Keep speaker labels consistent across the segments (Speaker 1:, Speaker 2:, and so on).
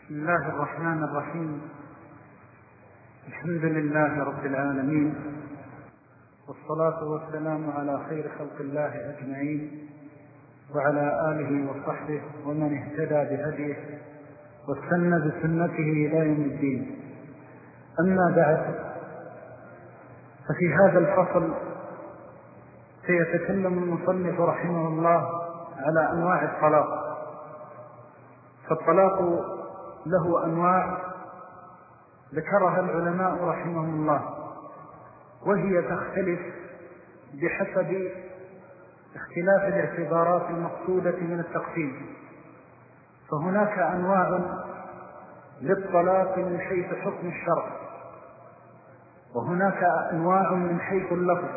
Speaker 1: بسم الله الرحمن الرحيم. الحمد لله رب العالمين، والصلاة والسلام على خير خلق الله أجمعين، وعلى آله وصحبه ومن اهتدى بهديه واستنى بسنته إلى يوم الدين. أما بعد، ففي هذا الفصل سيتكلم المصنف رحمه الله على أنواع الطلاق. فالطلاق له أنواع ذكرها العلماء رحمهم الله، وهي تختلف بحسب اختلاف الاعتبارات المقصودة من التقسيم. فهناك أنواع للطلاق من حيث حكم الشرع، وهناك أنواع من حيث اللفظ،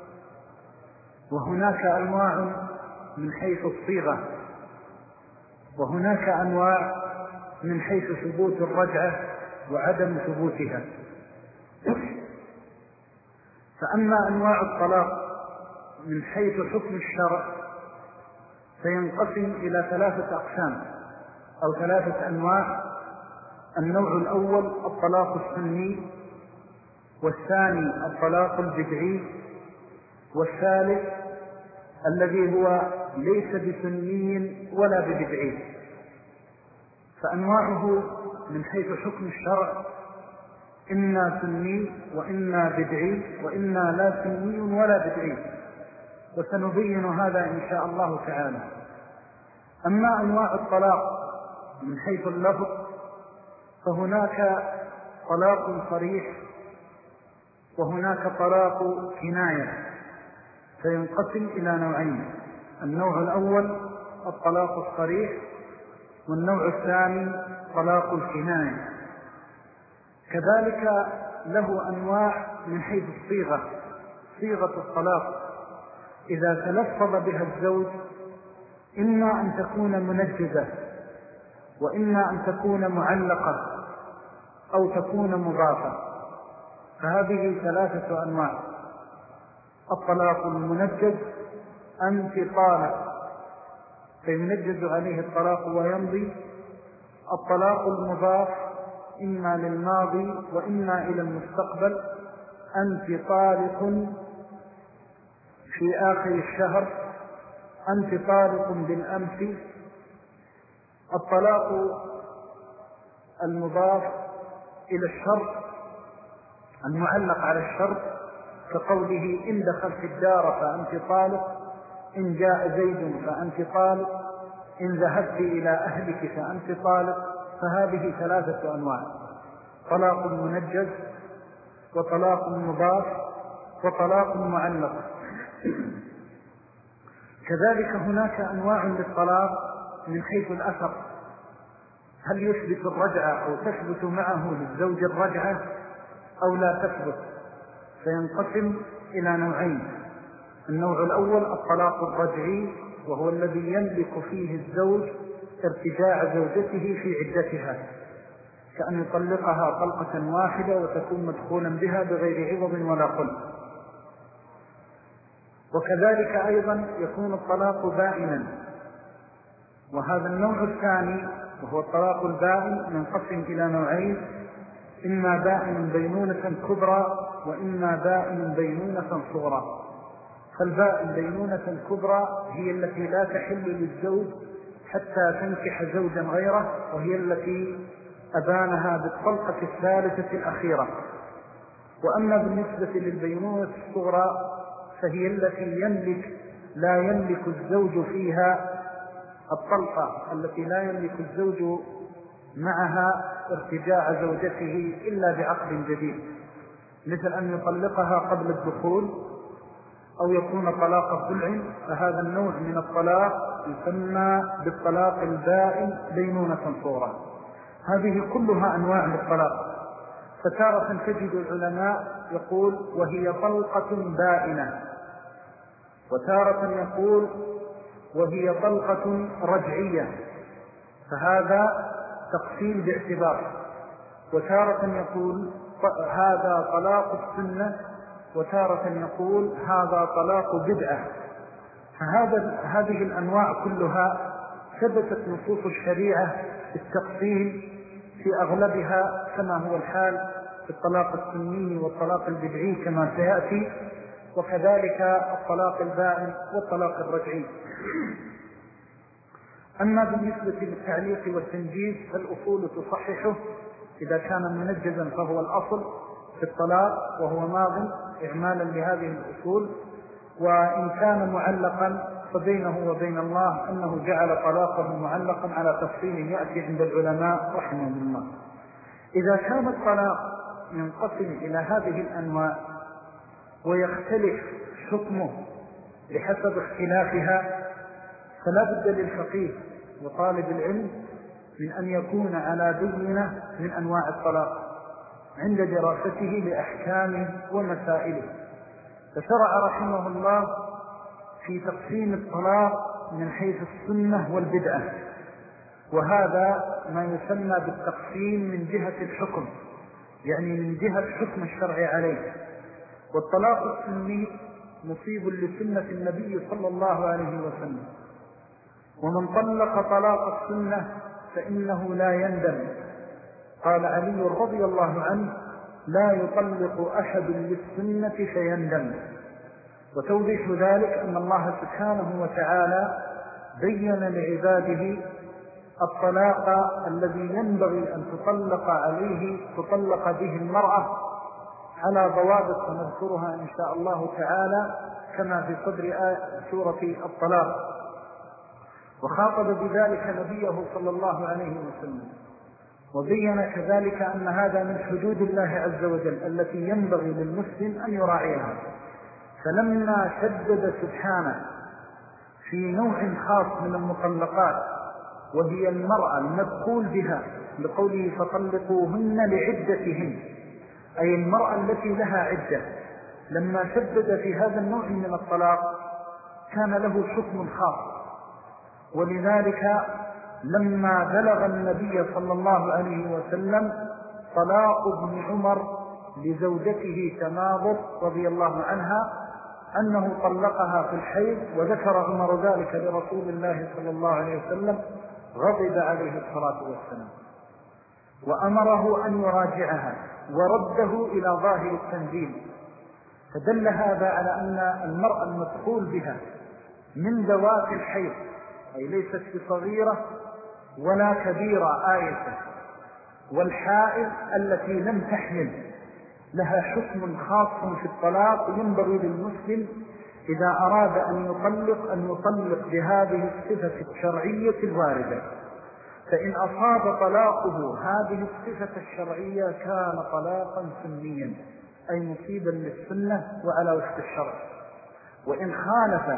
Speaker 1: وهناك أنواع من حيث الصيغة، وهناك أنواع من حيث ثبوت الرجعة وعدم ثبوتها. فأما أنواع الطلاق من حيث حكم الشرع فينقسم إلى 3 أقسام أو 3 أنواع. النوع الأول الطلاق السني، والثاني الطلاق البدعي، والثالث الذي هو ليس بسني ولا ببدعي. فأنواعه من حيث حكم الشرع إما سني وإما بدعي وإما لا سني ولا بدعي، وسنبين هذا إن شاء الله تعالى. أما أنواع الطلاق من حيث اللفظ فهناك طلاق صريح وهناك طلاق كناية، فينقسم إلى نوعين: النوع الأول الطلاق الصريح، والنوع الثاني طلاق الكناية. كذلك له أنواع من حيث الصيغة. صيغة الطلاق إذا تلفظ بها الزوج إما أن تكون منجزة، وإما أن تكون معلقة، أو تكون مضافة. فهذه 3 أنواع: الطلاق المنجز أنت طالق، فينجز عليه الطلاق ويمضي. الطلاق المضاف إما للماضي وإما إلى المستقبل: أنت طالق في آخر الشهر، أنت طالق بالأمس. الطلاق المضاف إلى الشرط المعلق على الشرط، كقوله إن دخلت الدار فأنت طالق، إن جاء زيد فأنت طالق، إن ذهبت إلى أهلك فأنت طالق. فهذه 3 أنواع: طلاق منجز، وطلاق مضاف، وطلاق معلق. كذلك هناك أنواع للطلاق من حيث الأثر: هل يثبت الرجعة أو تثبت معه للزوج الرجعة أو لا تثبت. فينقسم إلى نوعين: النوع الأول الطلاق الرجعي، وهو الذي يملك فيه الزوج ارتجاع زوجته في عدتها، كأن يطلقها طلقة واحدة وتكون مدخولا بها بغير عوض ولا خلع. وكذلك أيضا يكون الطلاق بائنا. وهذا النوع الثاني وهو الطلاق البائن ينقسم إلى نوعين: إما بائن بينونة كبرى، وإما بائن بينونة صغرى. فالبائن بينونة كبرى هي التي لا تحل للزوج حتى تنكح زوجا غيره، وهي التي أبانها بالطلقة الثالثة الأخيرة. وأما بالنسبة للبينونة الصغرى فهي التي لا يملك الزوج فيها الطلقة، التي لا يملك الزوج معها ارتجاع زوجته إلا بعقد جديد، مثل أن يطلقها قبل الدخول أو يكون طلاق خلع. فهذا النوع من الطلاق يسمى بالطلاق البائن بينونة صغرى. هذه كلها أنواع للطلاق. فتارة تجد العلماء يقول وهي طلقة بائنة، وتارة يقول وهي طلقة رجعية، فهذا تقسيم باعتبار. وتارة يقول هذا طلاق السنة، وتارة يقول هذا طلاق بدعة. فهذه الأنواع كلها ثبتت نصوص الشريعة بالتقسيم في أغلبها كما هو الحال في الطلاق السني والطلاق البدعي كما سيأتي، وكذلك الطلاق البائن والطلاق الرجعي. أما بالنسبة للتعليق والتنجيز فالأصول تصححه، إذا كان منجزا فهو الأصل في الطلاق وهو ماض إعمالا لهذه الأصول، وإن كان معلقا فبينه وبين الله أنه جعل طلاقه معلقا على تفصيل يأتي عند العلماء رحمهم الله. إذا كان الطلاق ينقسم إلى هذه الأنواع ويختلف حكمه بحسب اختلافها، فلا بد للفقيه وطالب العلم من أن يكون على بينة من أنواع الطلاق عند دراسته لأحكامه ومسائله. فشرع رحمه الله في تقسيم الطلاق من حيث السنة والبدعة، وهذا ما يسمى بالتقسيم من جهة الحكم، يعني من جهة حكم الشرع عليه. والطلاق السني مصيب لسنة النبي صلى الله عليه وسلم، ومن طلق طلاق السنة فإنه لا يندم. قال علي رضي الله عنه: لا يطلق أحد للسنة فيندم. وتوضيح ذلك أن الله سبحانه وتعالى بين لعباده الطلاق الذي ينبغي أن تطلق به المرأة على ضوابط سنذكرها إن شاء الله تعالى كما في صدر سورة الطلاق. وخاطب بذلك نبيه صلى الله عليه وسلم، وبين كذلك أن هذا من حدود الله عز وجل التي ينبغي للمسلم أن يراعيها. فلما شدد سبحانه في نوع خاص من المطلقات وهي المرأة المدخول بها لقوله: فطلقوهن لعدتهن، أي المرأة التي لها عدة، لما شدد في هذا النوع من الطلاق كان له حكم خاص. ولذلك لما بلغ النبي صلى الله عليه وسلم طلاق ابن عمر لزوجته تماضر رضي الله عنها أنه طلقها في الحيض، وذكر عمر ذلك لرسول الله صلى الله عليه وسلم، غضب عليه الصلاة والسلام وأمره أن يراجعها ورده إلى ظاهر التنزيل. فدل هذا على أن المرأة المدخول بها من ذوات الحيض، أي ليست بصغيرة ولا كبيرة آية، والحائض التي لم تحمل لها حكم خاص في الطلاق. ينبغي للمسلم إذا أراد أن يطلق بهذه الصفة الشرعية الواردة، فإن أصاب طلاقه هذه الصفة الشرعية كان طلاقا سنيا، أي مصيبا للسنة وعلى وفق الشرع. وإن خالف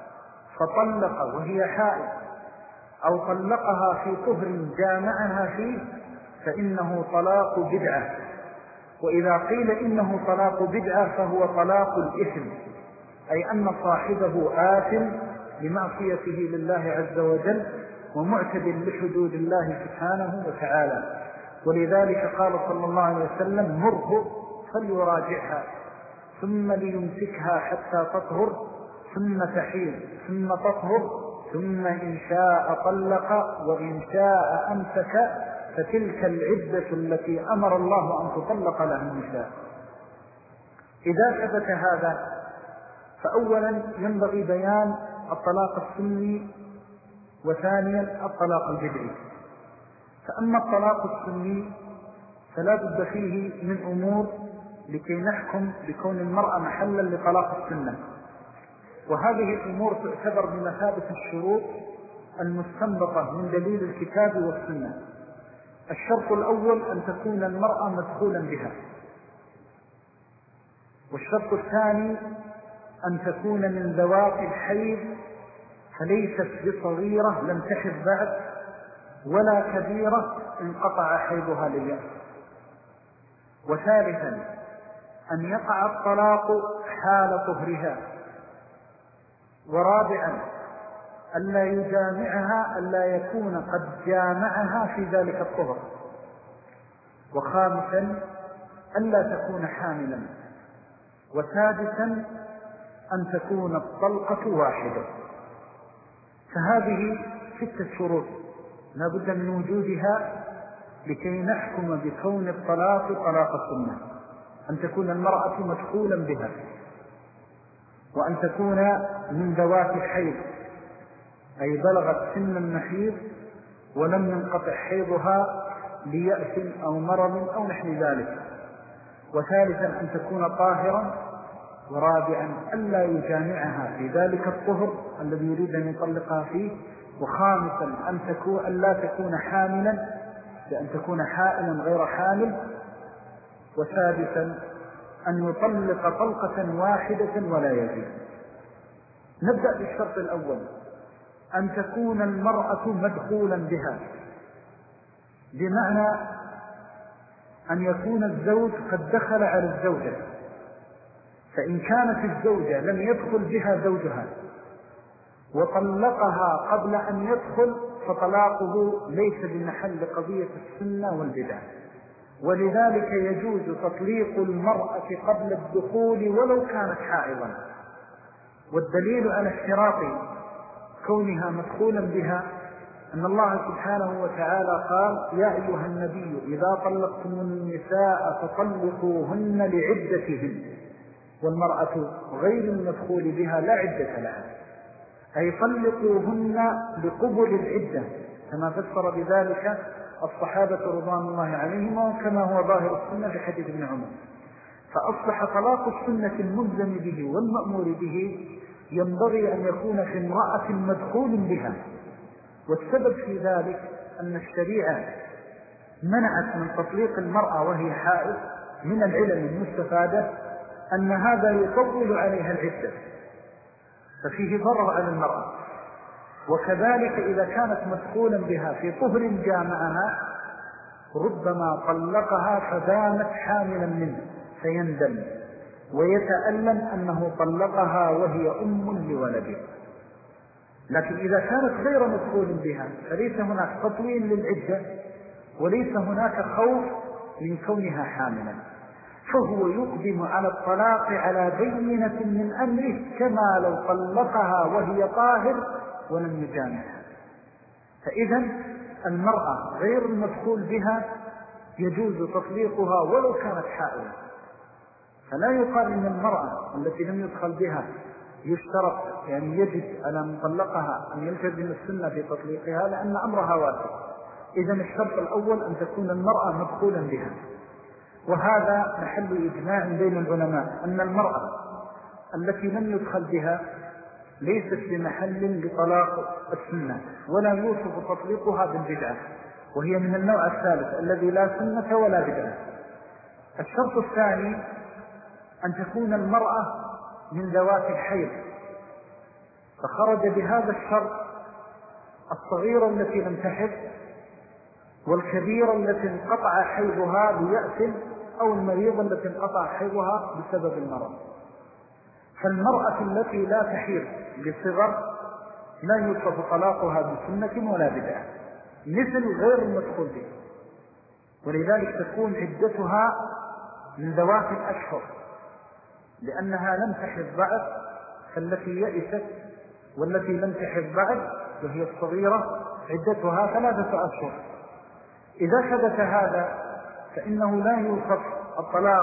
Speaker 1: فطلق وهي حائض أو طلقها في طهر جامعها فيه فإنه طلاق بدعة. وإذا قيل إنه طلاق بدعة فهو طلاق الإثم، أي أن صاحبه آثم لمعصيته لله عز وجل ومعتد لحدود الله سبحانه وتعالى. ولذلك قال صلى الله عليه وسلم: مره فليراجعها ثم ليمسكها حتى تطهر ثم تحيض ثم تطهر ثم إن شاء طلق وإن شاء أمسك، فتلك العدة التي أمر الله أن تطلق لها النساء. إذا ثبت هذا فأولا ينبغي بيان الطلاق السني، وثانيا الطلاق البدعي. فأما الطلاق السني فلا بد فيه من أمور لكي نحكم بكون المرأة محلا لطلاق السنة، وهذه الأمور تعتبر بمثابة الشروط المستنبطة من دليل الكتاب والسنة. الشرط الأول أن تكون المرأة مدخولا بها، والشرط الثاني أن تكون من ذوات الحيض فليست بصغيرة لم تحض بعد ولا كبيرة انقطع حيضها لليأس. وثالثا أن يقع الطلاق حال طهرها. ورابعا ألا يجامعها، ألا يكون قد جامعها في ذلك الطهر. وخامسا ألا تكون حاملا. وسادسا أن تكون الطلقة واحدة. فهذه 6 شروط لا بد من وجودها لكي نحكم بكون الطلاق طلاق السنة أن تكون المرأة مدخولا بها، وأن تكون من ذوات الحيض، أي بلغت سن المحيض ولم ينقطع حيضها ليأس أو مرض أو نحو ذلك. وثالثا أن تكون طاهرا. ورابعا ألا يجامعها في ذلك الطهر الذي يريد أن يطلقها فيه. وخامسا أن لا تكون حاملا، بأن تكون حائلا غير حامل. وسادسا أن يطلق طلقة واحدة ولا يزيد. نبدأ بالشرط الأول، أن تكون المرأة مدخولا بها، بمعنى أن يكون الزوج قد دخل على الزوجة. فإن كانت الزوجة لم يدخل بها زوجها وطلقها قبل أن يدخل، فطلاقه ليس بمحل قضية السنة والبدع. ولذلك يجوز تطليق المرأة قبل الدخول ولو كانت حائضا. والدليل على اشتراط كونها مدخولا بها أن الله سبحانه وتعالى قال: يا أيها النبي إذا طلقتم النساء فطلقوهن لعدتهن. والمرأة غير المدخول بها لا عدة لها، أي طلقوهن لقبل العدة، كما فسر بذلك الصحابة رضوان الله عليهم، وكما هو ظاهر السنة في حديث ابن عمر. فأصبح طلاق السنة الملزم به والمأمور به ينبغي أن يكون في امرأة مدخول بها. والسبب في ذلك أن الشريعة منعت من تطليق المرأة وهي حائض من العلم المستفادة أن هذا يطول عليها العدة، ففيه ضرر على المرأة. وكذلك إذا كانت مدخولا بها في طهر جامعها ربما طلقها فدامت حاملا منه فيندم ويتألم أنه طلقها وهي أم لولده. لكن إذا كانت غير مدخول بها فليس هناك تطويل للعدة وليس هناك خوف من كونها حاملا، فهو يقدم على الطلاق على بينة من أمره كما لو طلقها وهي طاهر ولم يجامعها. فإذا المرأة غير المدخول بها يجوز تطليقها ولو كانت حائلة. فلا يقال إن المرأة التي لم يدخل بها يشترط، يعني يجب على مطلقها أن يلتزم السنة في تطليقها، لأن أمرها واسع. إذا الشرط الأول أن تكون المرأة مدخولا بها. وهذا محل إجماع بين العلماء أن المرأة التي لم يدخل بها ليست بمحل لطلاق السنة، ولا يوصف تطليقها بالبدعة، وهي من النوع الثالث الذي لا سنة ولا بدعة. الشرط الثاني أن تكون المرأة من ذوات الحيض، فخرج بهذا الشرط الصغيرة التي لم تحض والكبيرة التي انقطع حيضها بيأس، أو المريضة التي انقطع حيضها بسبب المرض. فالمرأة التي لا تحيض بصغر لا يوصف طلاقها بسنة ولا بدعة، مثل غير المدخول به، ولذلك تكون عدتها من ذوات الأشهر، لأنها لم تحض بعد. فالتي يئست والتي لم تحض بعد وهي الصغيرة عدتها 3 أشهر. إذا حدث هذا فإنه لا يوصف الطلاق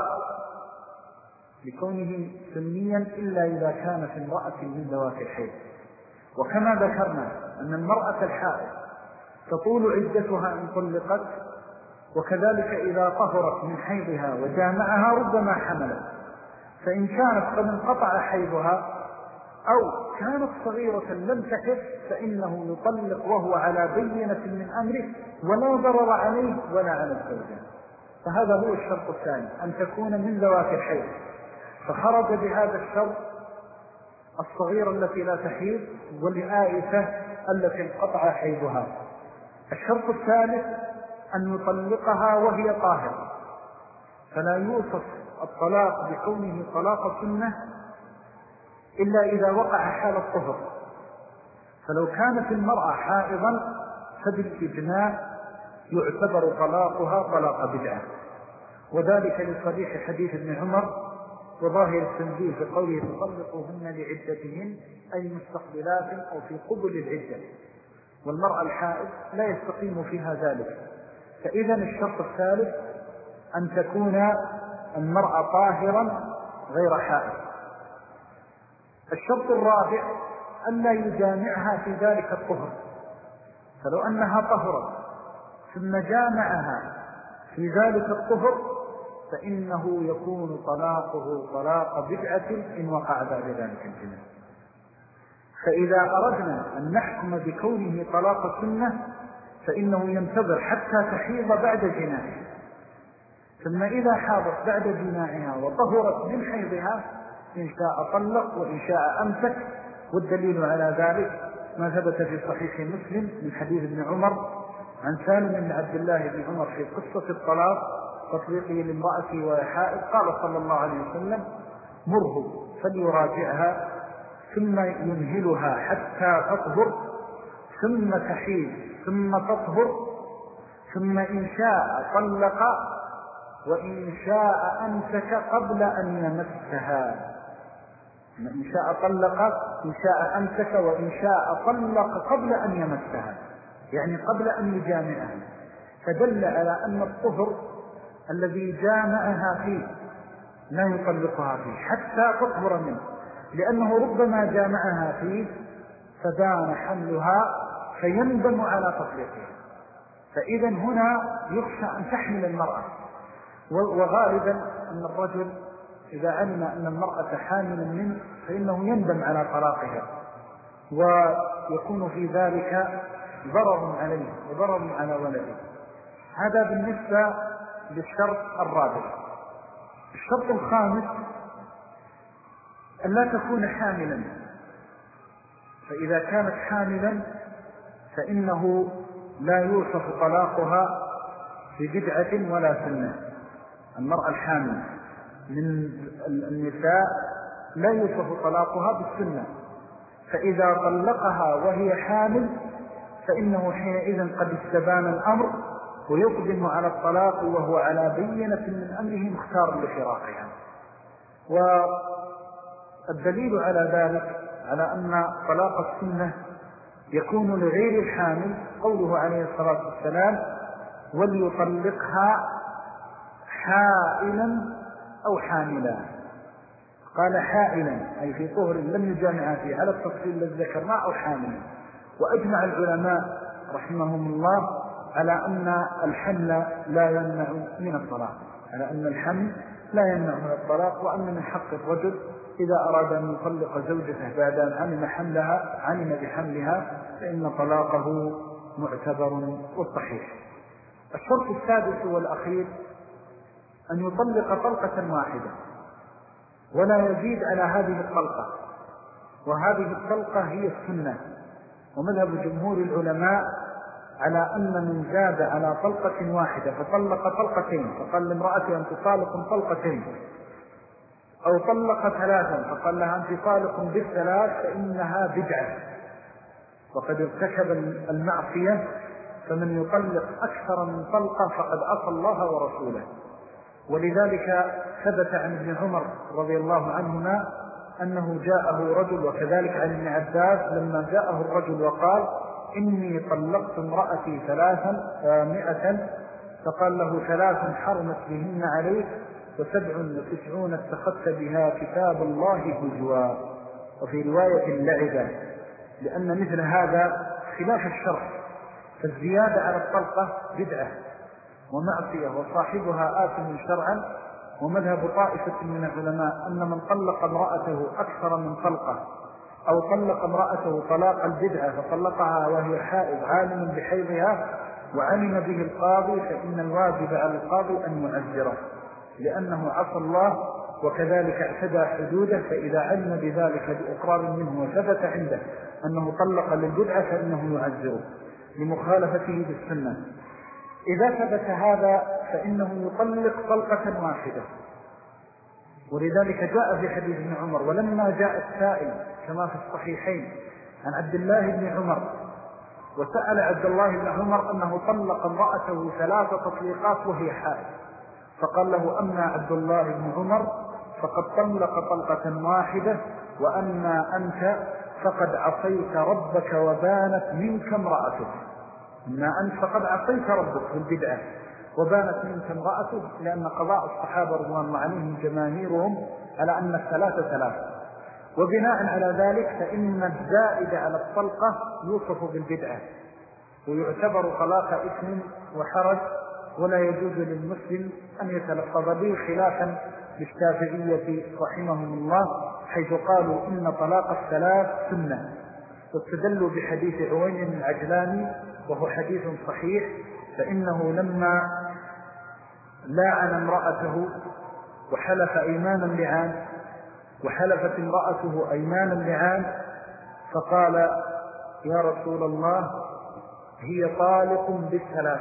Speaker 1: لكونه سنيا إلا إذا كانت امرأة من ذوات الحيض. وكما ذكرنا أن المرأة الحائض تطول عدتها إن طلقت، وكذلك إذا طهرت من حيضها وجامعها ربما حملت. فإن كانت قد انقطع حيضها أو كانت صغيرة لم تحض فإنه يطلق وهو على بينة من أمره ولا ضرر عليه ولا على الزوجة. فهذا هو الشرط الثاني، أن تكون من ذوات الحيض. فخرج بهذا الشرط الصغيرة التي لا تحيض والآئسة التي انقطع حيضها. الشرط الثالث أن يطلقها وهي طاهرة، فلا يوصف الطلاق بكونه طلاق سنة إلا إذا وقع حال الطهر. فلو كانت المرأة حائضا فبالإجماع يعتبر طلاقها طلاق بدعة، وذلك لصريح حديث ابن عمر وظاهر التنزيه في قوله تطلقوهن لعدتهن، أي مستقبلات أو في قبل العدة. والمرأة الحائض لا يستقيم فيها ذلك، فإذا الشرط الثالث أن تكون المرأة طاهرا غير حائض. الشرط الرابع أن لا يجامعها في ذلك الطهر، فلو أنها طهرت ثم جامعها في ذلك الطهر فإنه يكون طلاقه طلاق بدعة إن وقع بعد ذلك الجنة. فإذا أردنا أن نحكم بكونه طلاق سنة فإنه ينتظر حتى تحيض بعد جناحها، ثم إذا حاضت بعد جناحها وطهرت من حيضها إن شاء طلق وإن شاء أمسك. والدليل على ذلك ما ثبت في صحيح مسلم من حديث ابن عمر عن سالم بن عبد الله بن عمر في قصة الطلاق تطليقه لامرأته وهي حائض. قال صلى الله عليه وسلم: مره فليراجعها ثم يمهلها حتى تطهر ثم تحيض ثم تطهر ثم إن شاء طلق وإن شاء أمسك قبل أن يمسها. إن شاء طلق إن شاء أمسك وإن شاء طلق قبل أن يمسها، يعني قبل أن يجامعها. فدل على أن الطهر الذي جامعها فيه لا يطلقها فيه حتى تطهر منه، لأنه ربما جامعها فيه فبان حملها فيندم على تطليقها. فإذا هنا يخشى أن تحمل المرأة، وغالبا أن الرجل إذا علم أن المرأة حاملا منه فإنه يندم على طلاقها، ويكون في ذلك ضرر عليه وضرر على ولده. هذا بالنسبة للشرط الرابع. الشرط الخامس أن لا تكون حاملا، فإذا كانت حاملا فإنه لا يوصف طلاقها ببدعة ولا سنة. المرأة الحامل من النساء لا يوصف طلاقها بالسنة، فإذا طلقها وهي حامل فإنه حينئذ قد استبان الأمر ويقدم على الطلاق وهو على بينة من أمره مختار لفراقها. والدليل على ذلك على أن طلاق السنة يكون لغير الحامل قوله عليه الصلاة والسلام: وليطلقها حائلا أو حاملا. قال حائلا أي في طهر لم يجامعها فيه على التفصيل الذي ذكرناه، أو حاملا. وأجمع العلماء رحمهم الله على أن الحمل لا يمنع من الطلاق، على أن الحمل لا يمنع من الطلاق، وأن من حق الرجل إذا أراد أن يطلق زوجته بعد أن علم بحملها فإن طلاقه معتبر والصحيح. الشرط السادس والأخير أن يطلق طلقة واحدة ولا يزيد على هذه الطلقة، وهذه الطلقة هي السنة. ومذهب جمهور العلماء على أن من زاد على طلقة واحدة فطلق طلقتين فقال لامرأته أن تطالق طلقتين، أو طلق ثلاثا فقال لها أنت طالق بالثلاث، فإنها بدعة وقد ارتكب المعصية. فمن يطلق أكثر من طلقة فقد عصى الله ورسوله. ولذلك ثبت عن ابن عمر رضي الله عنهما أنه جاءه رجل، وكذلك عن ابن عباس لما جاءه الرجل وقال: إني طلقت امرأتي 300، فقال له: 3 حرمت بهن عليك، و97 اتخذت بها كتاب الله هجوا. وفي رواية لعبا، لأن مثل هذا خلاف الشرع، فالزيادة على الطلقة بدعة ومعصية وصاحبها آثم شرعا. ومذهب طائفة من العلماء أن من طلق امرأته أكثر من طلقة، أو طلق امرأته طلاق البدعة فطلقها وهي حائض عالم بحيضها وعلم به القاضي، فإن الواجب على القاضي أن يعذره، لأنه عصى الله وكذلك اعتدى حدوده. فإذا علم بذلك بإقرار منه وثبت عنده أنه طلق للبدعة فإنه يعذره لمخالفته بالسنة. إذا ثبت هذا فإنه يطلق طلقة واحدة. ولذلك جاء في حديث ابن عمر: ولما جاء السائل كما في الصحيحين عن عبد الله بن عمر وسأل عبد الله بن عمر أنه طلق امرأته 3 تطليقات وهي حائض، فقال له: أما عبد الله بن عمر فقد طلق طلقة واحدة، وأما أنت فقد عصيت ربك وبانت منك امرأتك. أما أنت فقد عصيت ربك بالبدعة، وبانت منك امرأته، لأن قضاء الصحابة رضوان الله عليهم جماهيرهم على أن الثلاثة ثلاثة. وبناء على ذلك فإن الزائد على الطلقة يوصف بالبدعة ويعتبر طلاق إثم وحرج، ولا يجوز للمسلم أن يتلفظ به، خلافا للشافعية رحمهم الله حيث قالوا إن طلاق الثلاث سنة، واستدلوا بحديث عوين العجلاني وهو حديث صحيح، فإنه لما لاعن امرأته وحلف أيمانا لعان، وحلفت امرأته أيمانا لعان، فقال يا رسول الله هي طالق بالثلاث،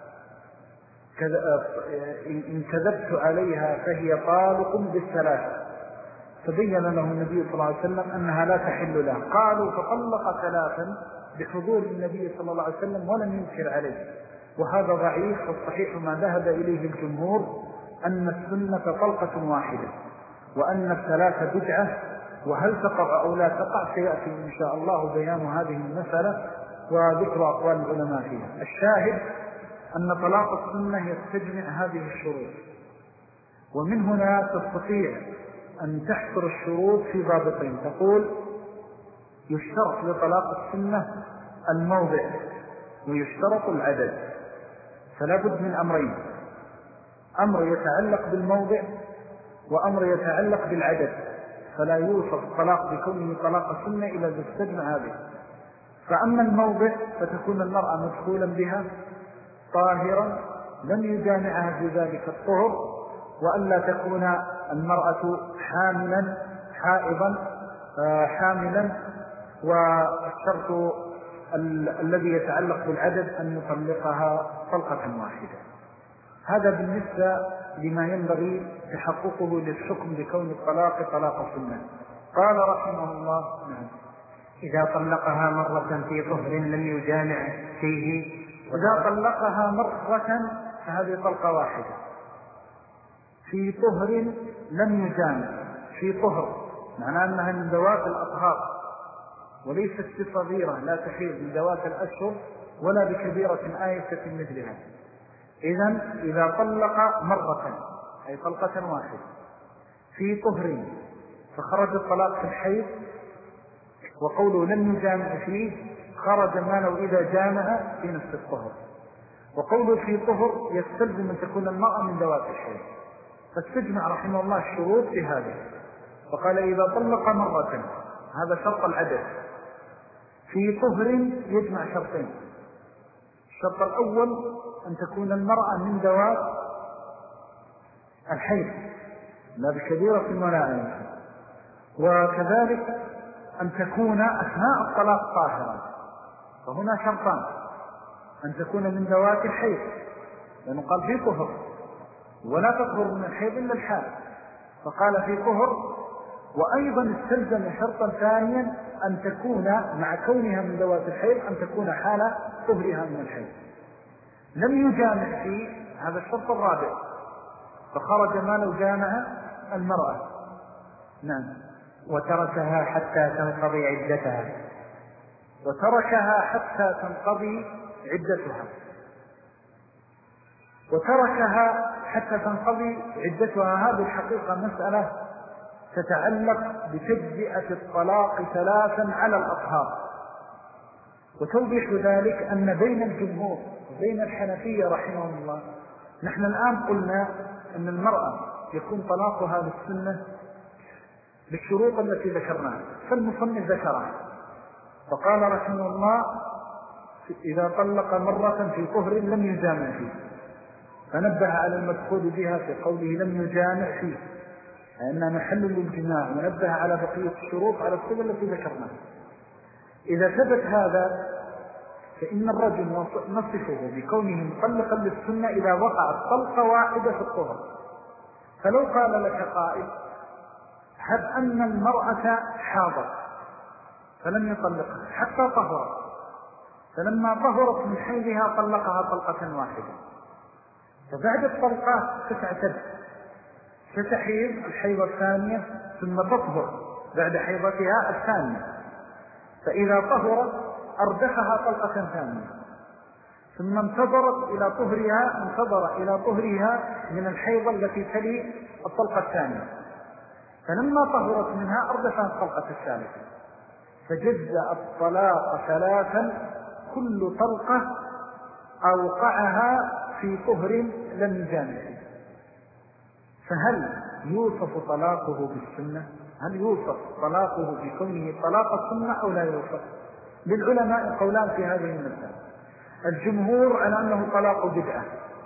Speaker 1: إن كذبت عليها فهي طالق بالثلاث. فبين له النبي صلى الله عليه وسلم أنها لا تحل له. قالوا فطلق ثلاثا بحضور النبي صلى الله عليه وسلم ولم ينكر عليه، وهذا ضعيف. والصحيح ما ذهب إليه الجمهور أن السنة طلقة واحدة، وأن الثلاثة بدعة، وهل تقع أو لا تقع سيأتي إن شاء الله بيان هذه المسألة وذكر أقوال العلماء فيها. الشاهد أن طلاق السنة يستجمع هذه الشروط، ومن هنا تستطيع أن تحصر الشروط في ضابطين. تقول يشترط لطلاق السنة الموضع ويشترط العدد، فلا بد من أمرين: أمر يتعلق بالموضع وأمر يتعلق بالعدد، فلا يوصف الطلاق بكونه طلاق السنة إلا تستجمع هذه. فأما الموضع فتكون المرأة مدخولا بها طاهرا لم يجامعها في ذلك الطهر، وألا تكون المرأة حاملا، والشرط الذي يتعلق بالعدد أن يطلقها طلقة واحدة. هذا بالنسبة لما ينبغي تحققه للحكم بكون الطلاق طلاق سنة. قال رحمه الله:
Speaker 2: إذا طلقها مرة في طهر لم يجامع فيه.
Speaker 1: إذا طلقها مرة فهذه طلقة واحدة في طهر لم يجامع. في طهر معناه أنها من ذوات الأطهار، وليست بصغيرة لا تحيض، من ذوات الأشهر ولا بكبيرة آية مثلها. إذا طلق مرة أي طلقة واحدة في طهر فخرج الطلاق في الحيض، وقوله لم يجامع فيه خرج ما لو إذا جامع في نفس الطهر، وقوله في طهر يستلزم أن تكون المرأة من ذوات الحيض. فاستجمع رحمه الله الشروط في هذا، فقال إذا طلق مرة هذا شرط العدد، في طهر يجمع شرطين: الشرط الأول أن تكون المرأة من ذوات الحيض لا بكبيرة ولا آية، وكذلك أن تكون أثناء الطلاق طاهرا. فهنا شرطان: أن تكون من ذوات الحيض، لأنه قال في طهر ولا تطهر من الحيض إلا الحال، فقال في طهر. وأيضا استلزم شرطا ثانيا أن تكون مع كونها من ذوات الحيض أن تكون حال طهرها من الحيض. لم يجامع فيه هذا الشرط الرابع، فخرج ما لو جامع المرأة.
Speaker 2: وتركها حتى تنقضي عدتها.
Speaker 1: وتركها حتى تنقضي عدتها. وتركها حتى تنقضي عدتها هذه الحقيقة مسألة تتعلق بتجزئة الطلاق ثلاثا على الأطهار. وتوضيح ذلك أن بين الجمهور وبين الحنفية رحمهم الله، نحن الآن قلنا أن المرأة يكون طلاقها للسنة بالشروط التي ذكرناها، فالمصنف ذكرها فقال رحمه الله: إذا طلق مرة في طهر لم يجامع فيه، فنبه على المدخول بها في قوله لم يجامع فيه لأنها محل للجماع، ونبه على بقية الشروط على الصفة التي ذكرناها. إذا ثبت هذا فإن الرجل نصفه بكونه مطلقا للسنة إذا وقعت طلقة واحدة في الطهر. فلو قال لك قائل: هب أن المرأة حاضت فلم يطلقها حتى طهرت، فلما طهرت من حيضها طلقها طلقة واحدة، فبعد الطلقات ستعتد، ستحيض الحيضة الثانية ثم تطهر بعد حيضتها الثانية، فإذا طهرت أردفها طلقة ثانية. ثم انتظر إلى طهرها من الحيضة التي تلي الطلقة الثانية، فلما طهرت منها أردفها الطلقة الثالثة، فجزأ الطلاق ثلاثا كل طلقة أوقعها في طهر لم يجامع. فهل يوصف طلاقه بالسنة؟ هل يوصف طلاقه بكونه طلاق السنة أو لا يوصف؟ للعلماء قولان في هذه المسألة. الجمهور على أنه طلاق بدعة،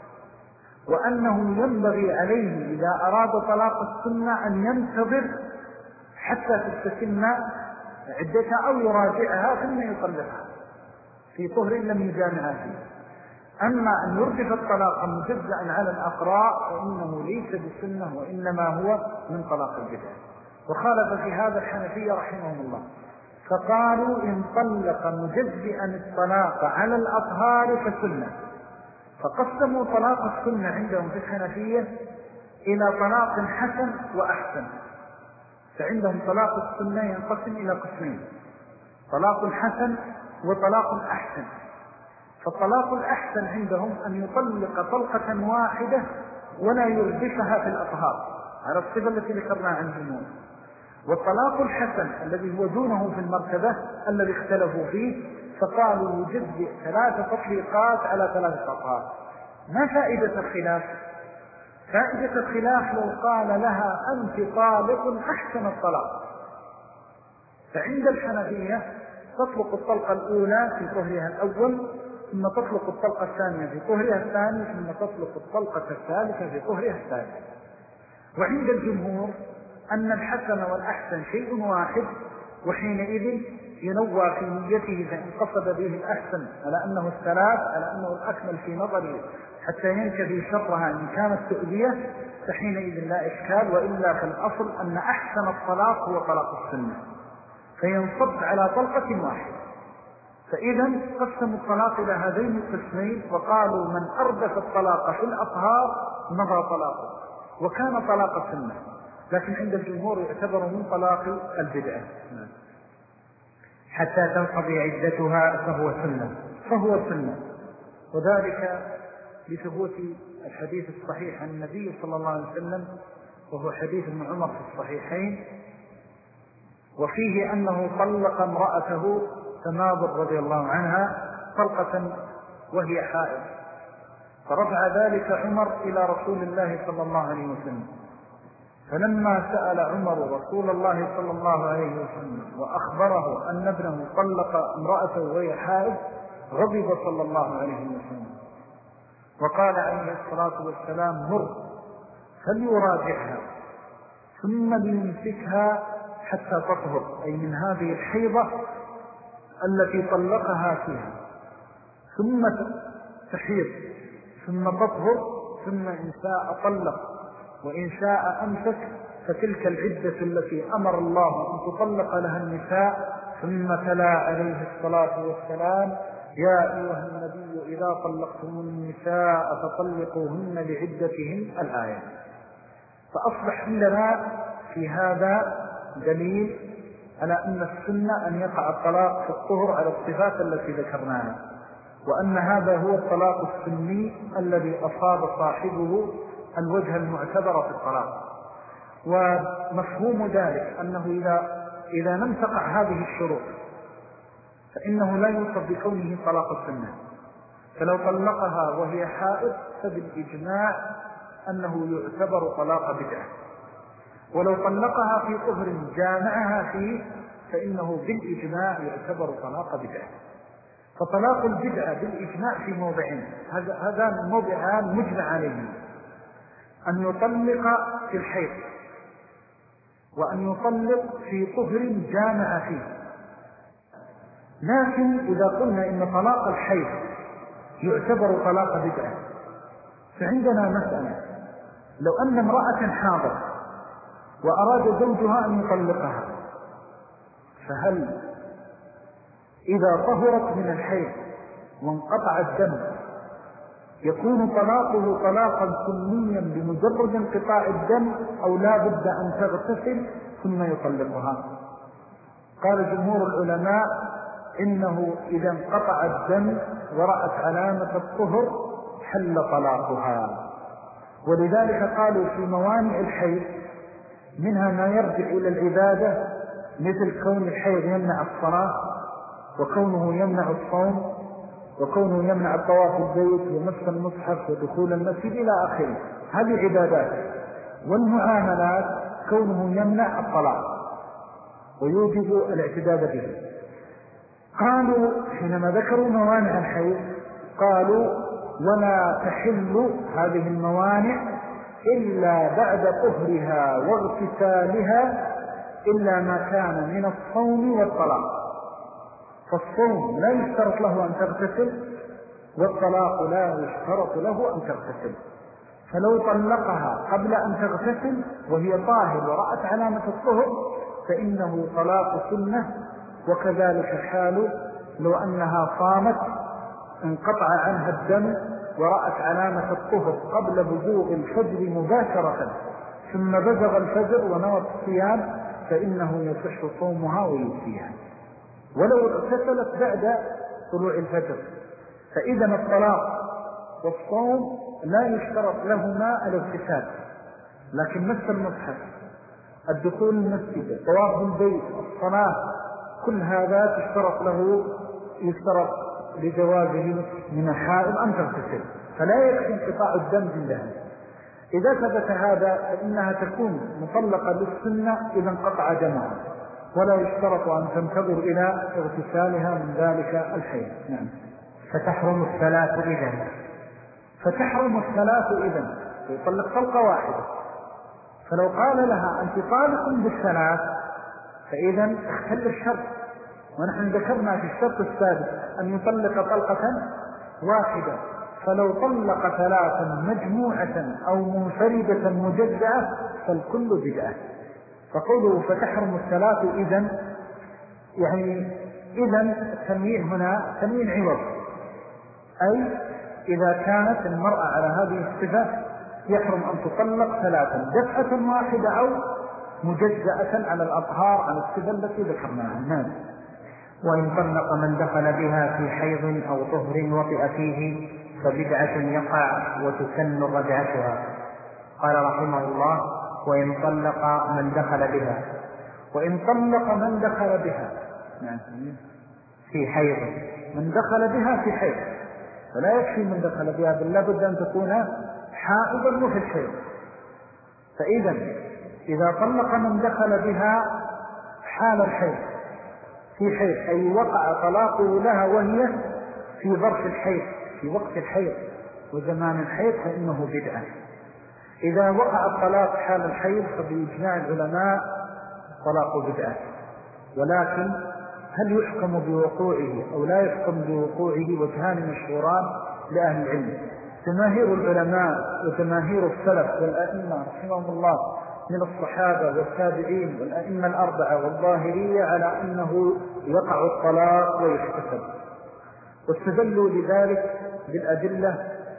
Speaker 1: وأنه ينبغي عليه إذا أراد طلاق السنة أن ينتظر حتى تستتم عدتها أو يراجعها ثم يطلقها في طهر لم يجامعها فيه. أما أن يردف الطلاق مجزأ على الأقراء فإنه ليس بسنة وإنما هو من طلاق البدعة. وخالف في هذا الحنفية رحمهم الله، فقالوا إن طلق مجزئا الطلاق على الأطهار فسنة، فقسموا طلاق السنة عندهم في الحنفية إلى طلاق حسن وأحسن. فعندهم طلاق السنة ينقسم إلى قسمين: طلاق حسن وطلاق أحسن. فالطلاق الأحسن عندهم أن يطلق طلقة واحدة ولا يردفها في الأطهار على الصفة التي ذكرناها عن الجمهور. والطلاق الحسن الذي هو دونه في المرتبة الذي اختلفوا فيه، فقالوا يجزئ 3 تطليقات على 3 أطهار. ما فائدة الخلاف؟ فائدة الخلاف لو قال لها أنت طالق أحسن الطلاق. فعند الحنفية تطلق الطلقة الأولى في طهرها الأول، ثم تطلق الطلقة الثانية في طهرها الثاني، ثم تطلق الطلقة الثالثة في طهرها الثالث. وعند الجمهور أن الحسن والأحسن شيء واحد، وحينئذ ينوى في نيته فإن قصد به الأحسن على أنه الثلاث على أنه الأكمل في نظره حتى ينكفي شرها إن كانت تؤذية فحينئذ لا إشكال، وإلا فالأصل أن أحسن الطلاق هو طلاق السنة، فينصب على طلقة واحدة. فإذا قسموا الطلاق إلى هذين القسمين، وقالوا من أردف الطلاق في الأطهار مضى طلاقه وكان طلاق السنة، لكن عند الجمهور يعتبر من طلاق البدعة
Speaker 2: حتى تنقضي عدتها
Speaker 1: فهو سنة. وذلك لثبوت الحديث الصحيح عن النبي صلى الله عليه وسلم، وهو حديث ابن عمر في الصحيحين، وفيه أنه طلق امرأته تناظر رضي الله عنها طلقة وهي حائض، فرفع ذلك عمر إلى رسول الله صلى الله عليه وسلم. فلما سأل عمر رسول الله صلى الله عليه وسلم وأخبره أن ابنه طلق امرأته وهي حائض، غضب صلى الله عليه وسلم وقال عليه الصلاة والسلام: مر فليراجعها ثم ليمسكها حتى تطهر، أي من هذه الحيضة التي طلقها فيها، ثم تحيض ثم تطهر، ثم إن شاء طلق وإن شاء أمسك، فتلك العدة التي أمر الله أن تطلق لها النساء. ثم تلا عليه الصلاة والسلام: يا أيها النبي إذا طلقتم النساء فطلقوهن لعدتهن، الآية. فأصبح عندنا في هذا دليل على أن السنة أن يقع الطلاق في الطهر على الصفات التي ذكرناها، وأن هذا هو الطلاق السني الذي أصاب صاحبه الوجه المعتبر في الطلاق. ومفهوم ذلك أنه إذا لم تقع هذه الشروط فإنه لا يوصف بكونه طلاق السنة. فلو طلقها وهي حائض فبالإجماع أنه يعتبر طلاق بدعة، ولو طلقها في طهر جامعها فيه فإنه بالإجماع يعتبر طلاق بدعة. فطلاق البدعة بالإجماع في موضعين، هذا موضعان مجمع عليه: أن يطلق في الحيض، وأن يطلق في طهر جامع فيه. لكن إذا قلنا إن طلاق الحيض يعتبر طلاق بدعة، فعندنا مسألة: لو أن امرأة حاضر وأراد زوجها أن يطلقها، فهل إذا طهرت من الحيض وانقطع الدم يكون طلاقه طلاقا سنيا بمجرد انقطاع الدم، أو لا بد أن تغتسل ثم يطلقها؟ قال جمهور العلماء: إنه إذا انقطع الدم ورأت علامة الطهر حل طلاقها. ولذلك قالوا في موانع الحيض منها ما يرجع إلى العبادة، مثل كون الحيض يمنع الصلاة، وكونه يمنع الصوم، وكونه يمنع الطواف البيت ومس المصحف ودخول المسجد إلى آخره، هذه عبادات. والمعاملات كونه يمنع الطلاق ويوجب الاعتداد به. قالوا حينما ذكروا موانع الحيض قالوا ولا تحل هذه الموانع إلا بعد طهرها واغتسالها إلا ما كان من الصوم والطلاق. فالصوم لا يشترط له أن تغتسل، والطلاق لا يشترط له أن تغتسل. فلو طلقها قبل أن تغتسل وهي طاهر ورأت علامة الطهر فإنه طلاق سنة. وكذلك حال لو أنها صامت انقطع عنها الدم ورأت علامة الطهر قبل بزوغ الفجر مباشرة ثم بزغ الفجر ونوت الصيام فإنه يصح صومها ويجزيها، ولو اغتسلت بعد طلوع الفجر. فإذا الطلاق والصوم لا يشترط لهما الاغتسال، لكن مس المصحف، الدخول المسجد، طواف البيت، الصلاة، كل هذا يشترط لجوازه من الحائض أن تغتسل، فلا يكفي انقطاع الدم عندها. إذا ثبت هذا فإنها تكون مطلقة للسنة إذا انقطع دمها، ولا يشترط أن تنتظر إلى اغتسالها من ذلك الحيض. نعم.
Speaker 2: فتحرم الصلاة
Speaker 1: إذن يطلق طلقة واحدة. فلو قال لها أنت طالق بالثلاث فإذن اختل الشرط، ونحن ذكرنا في الشرط السادس أن يطلق طلقة واحدة. فلو طلق ثلاثا مجموعة أو منفردة مجزعة فالكل بدعة. فقوله فتحرم الصلاة إذن يعني التنوين هنا تنوين عوض، أي إذا كانت المرأة على هذه الصفة يحرم أن تطلق ثلاثا دفعة واحدة أو مجزأة على الأطهار على الصفة التي ذكرناها.
Speaker 2: وإن طلق من دخل بها في حيض أو طهر وطئ فيه فبدعة يقع وتسن رجعتها. قال رحمه الله وإن طلق من دخل بها في حيض،
Speaker 1: من دخل بها في حيض، فلا يكفي من دخل بها بل لابد أن تكون حائضا وفي الحيض. فإذا إذا طلق من دخل بها حال الحيض في حيض أي وقع طلاقه لها وهي في ظرف الحيض في وقت الحيض وزمان الحيض فإنه بدعة. إذا وقع الطلاق حال الحيض فبإجماع العلماء طلاق بدعة. ولكن هل يحكم بوقوعه أو لا يحكم بوقوعه وجهان مشهوران لأهل العلم. جماهير العلماء وجماهير السلف والأئمة رحمهم الله من الصحابة والتابعين والأئمة الأربعة والظاهرية على أنه يقع الطلاق ويحتسب، واستدلوا لذلك بالأدلة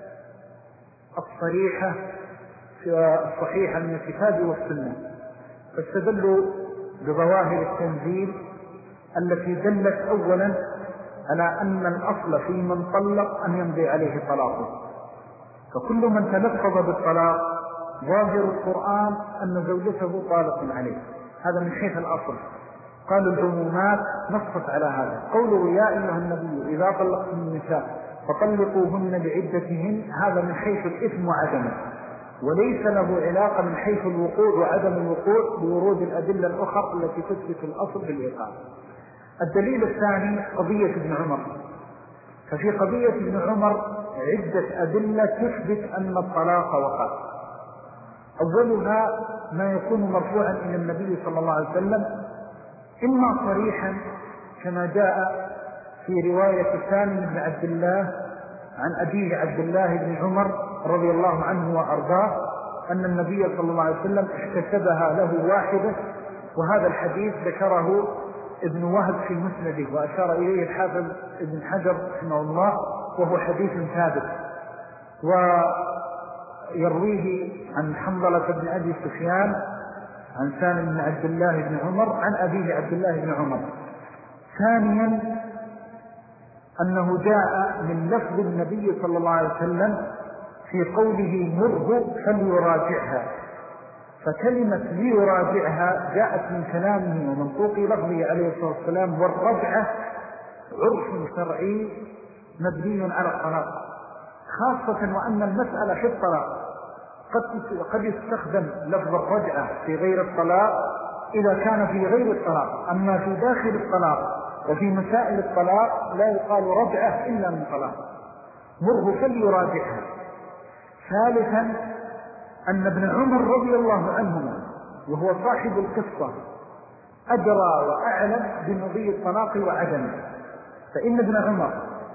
Speaker 1: الصحيحة من الكتاب والسنة. فاستدلوا بظواهر التنزيل التي دلت أولا على أن الأصل في من طلق أن يمضي عليه طلاقه، فكل من تلفظ بالطلاق ظاهر القرآن أن زوجته طالق عليه، هذا من حيث الأصل. قالوا العمومات نصت على هذا. قوله يا أيها النبي إذا طلقتم النساء فطلقوهن لعدتهن، هذا من حيث الإثم وعدمه، وليس له علاقة من حيث الوقوع وعدم الوقوع بورود الأدلة الأخرى التي تثبت الأصل بالإيقاع. الدليل الثاني قضية ابن عمر. ففي قضية ابن عمر عدة أدلة تثبت أن الطلاق وقع. أولها ما يكون مرفوعا إلى النبي صلى الله عليه وسلم، إما صريحا كما جاء في رواية سالم بن عبد الله عن أبيه عبد الله بن عمر رضي الله عنه وأرضاه أن النبي صلى الله عليه وسلم احتسبها له واحدة، وهذا الحديث ذكره ابن وهب في مسنده وأشار إليه الحافظ ابن حجر رحمه الله، وهو حديث ثابت. ويرويه عن حنظلة بن أبي سفيان عن سالم بن عبد الله بن عمر عن أبيه عبد الله بن عمر. ثانيا أنه جاء من لفظ النبي صلى الله عليه وسلم في قوله مره فليراجعها، فكلمة ليراجعها جاءت من كلامه ومنطوق لفظه عليه الصلاة والسلام، والرجعة عرف شرعي مبني على الطلاق، خاصة وأن المسألة في الطلاق قد يستخدم لفظ الرجعة في غير الطلاق إذا كان في غير الطلاق، أما في داخل الطلاق وفي مسائل الطلاق لا يقال رجعة إلا من طلاق. مره فليراجعها. ثالثا أن ابن عمر رضي الله عنهما وهو صاحب القصة أدرى وأعلم بمضي الطلاق وعدمه، فإن ابن عمر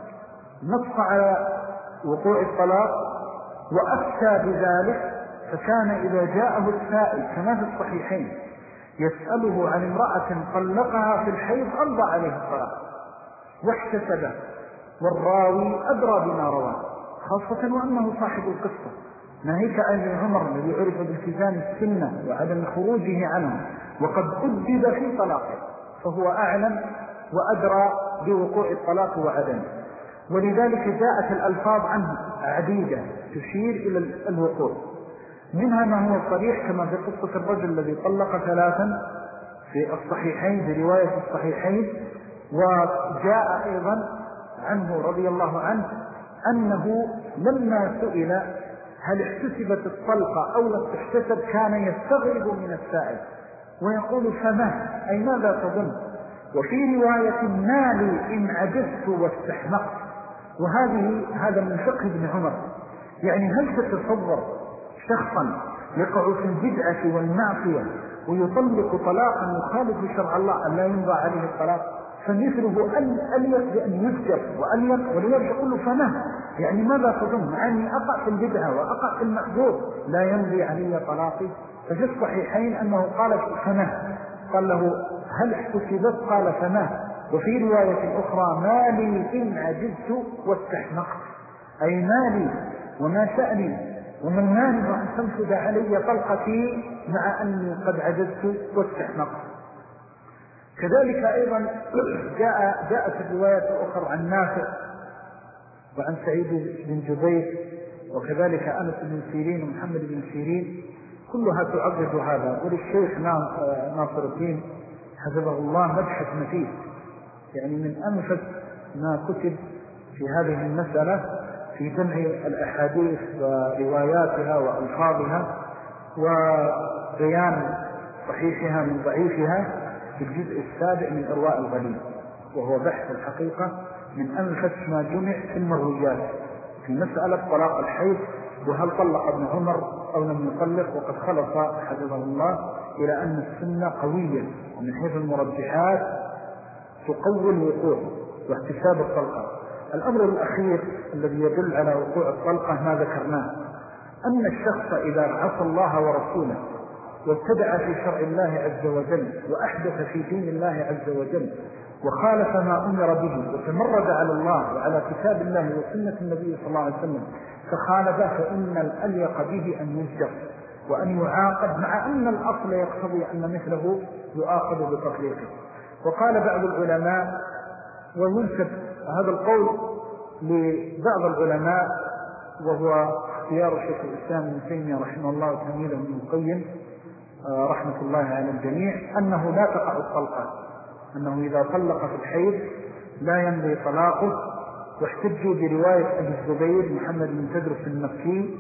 Speaker 1: نص على وقوع الطلاق وأفتى بذلك، فكان إذا جاءه السائل كما في الصحيحين يسأله عن امرأة طلقها في الحيض أمضى عليه الطلاق واحتسبه، والراوي أدرى بما رواه، خاصة وأنه صاحب القصة، ناهيك عن ابن عمر الذي عرف بالتزام السنة وعدم خروجه عنه وقد أدب في طلاقه، فهو أعلم وأدرى بوقوع الطلاق وعدمه. ولذلك جاءت الألفاظ عنه عديدة تشير إلى الوقوع، منها ما هو صريح كما في قصة الرجل الذي طلق 3 في الصحيحين في رواية الصحيحين. وجاء أيضا عنه رضي الله عنه أنه لما سئل هل احتسبت الطلقة أو لم تحتسب كان يستغرب من السائل ويقول فما أي ماذا تظن، وفي رواية ما لي إن عجزت واستحمقت. هذا من فقه ابن عمر، يعني هل تتصور شخصا يقع في البدعة والمعصية ويطلق طلاقا يخالف شرع الله أن لا يمضى عليه الطلاق، فمثله أليق بأن يسجر وأليق وليس يقول له فما يعني ماذا تظن، مع أني أقع في البدعة وأقع في المحظور لا يمضي علي طلاقي. ففي الصحيحين أنه قال فما، قال له هل احتسبت قال فما، وفي رواية أخرى ما لي إن عجزت واستحمقت، أي ما لي وما شأني ومن مانع أن تنفذ علي طلقتي مع أني قد عجزت واستحمقت. كذلك أيضا جاءت الرواية الأخرى عن نافع وعن سعيد بن جبير وكذلك أنس بن سيرين ومحمد بن سيرين، كلها تعرض هذا. وللشيخ ناصر الدين حفظه الله مبحث نفيس، يعني من أنفس ما كتب في هذه المسألة في جمع الأحاديث ورواياتها وألفاظها وبيان صحيحها من ضعيفها في الجزء 7 من إرواء الغليل، وهو بحث الحقيقة من أنفس ما جمع في المرويات في مسألة طلاق الحيض، وهل طلق ابن عمر أو لم يطلق، وقد خلص حفظه الله إلى أن السنة قوية ومن حيث المرجحات تقوي الوقوع واحتساب الطلقة. الأمر الأخير الذي يدل على وقوع الطلقة ما ذكرناه، أن الشخص إذا عصى الله ورسوله وابتدع في شرع الله عز وجل وأحدث في دين الله عز وجل وخالف ما أمر به وتمرد على الله وعلى كتاب الله وسنة النبي صلى الله عليه وسلم فخالفه، فإن الأليق به أن يزجر وأن يعاقب، مع أن الأصل يقتضي أن مثله يؤاخذ بتطليقه. وقال بعض العلماء، وينسب هذا القول لبعض العلماء وهو اختيار شيخ الإسلام ابن تيمية رحمه الله وتلميذه ابن القيم رحمة الله على الجميع، أنه لا تقع الطلقة، أنه إذا طلق في الحيض لا يمضي طلاقه. واحتجوا برواية أبي الزبير محمد بن تدرس المكي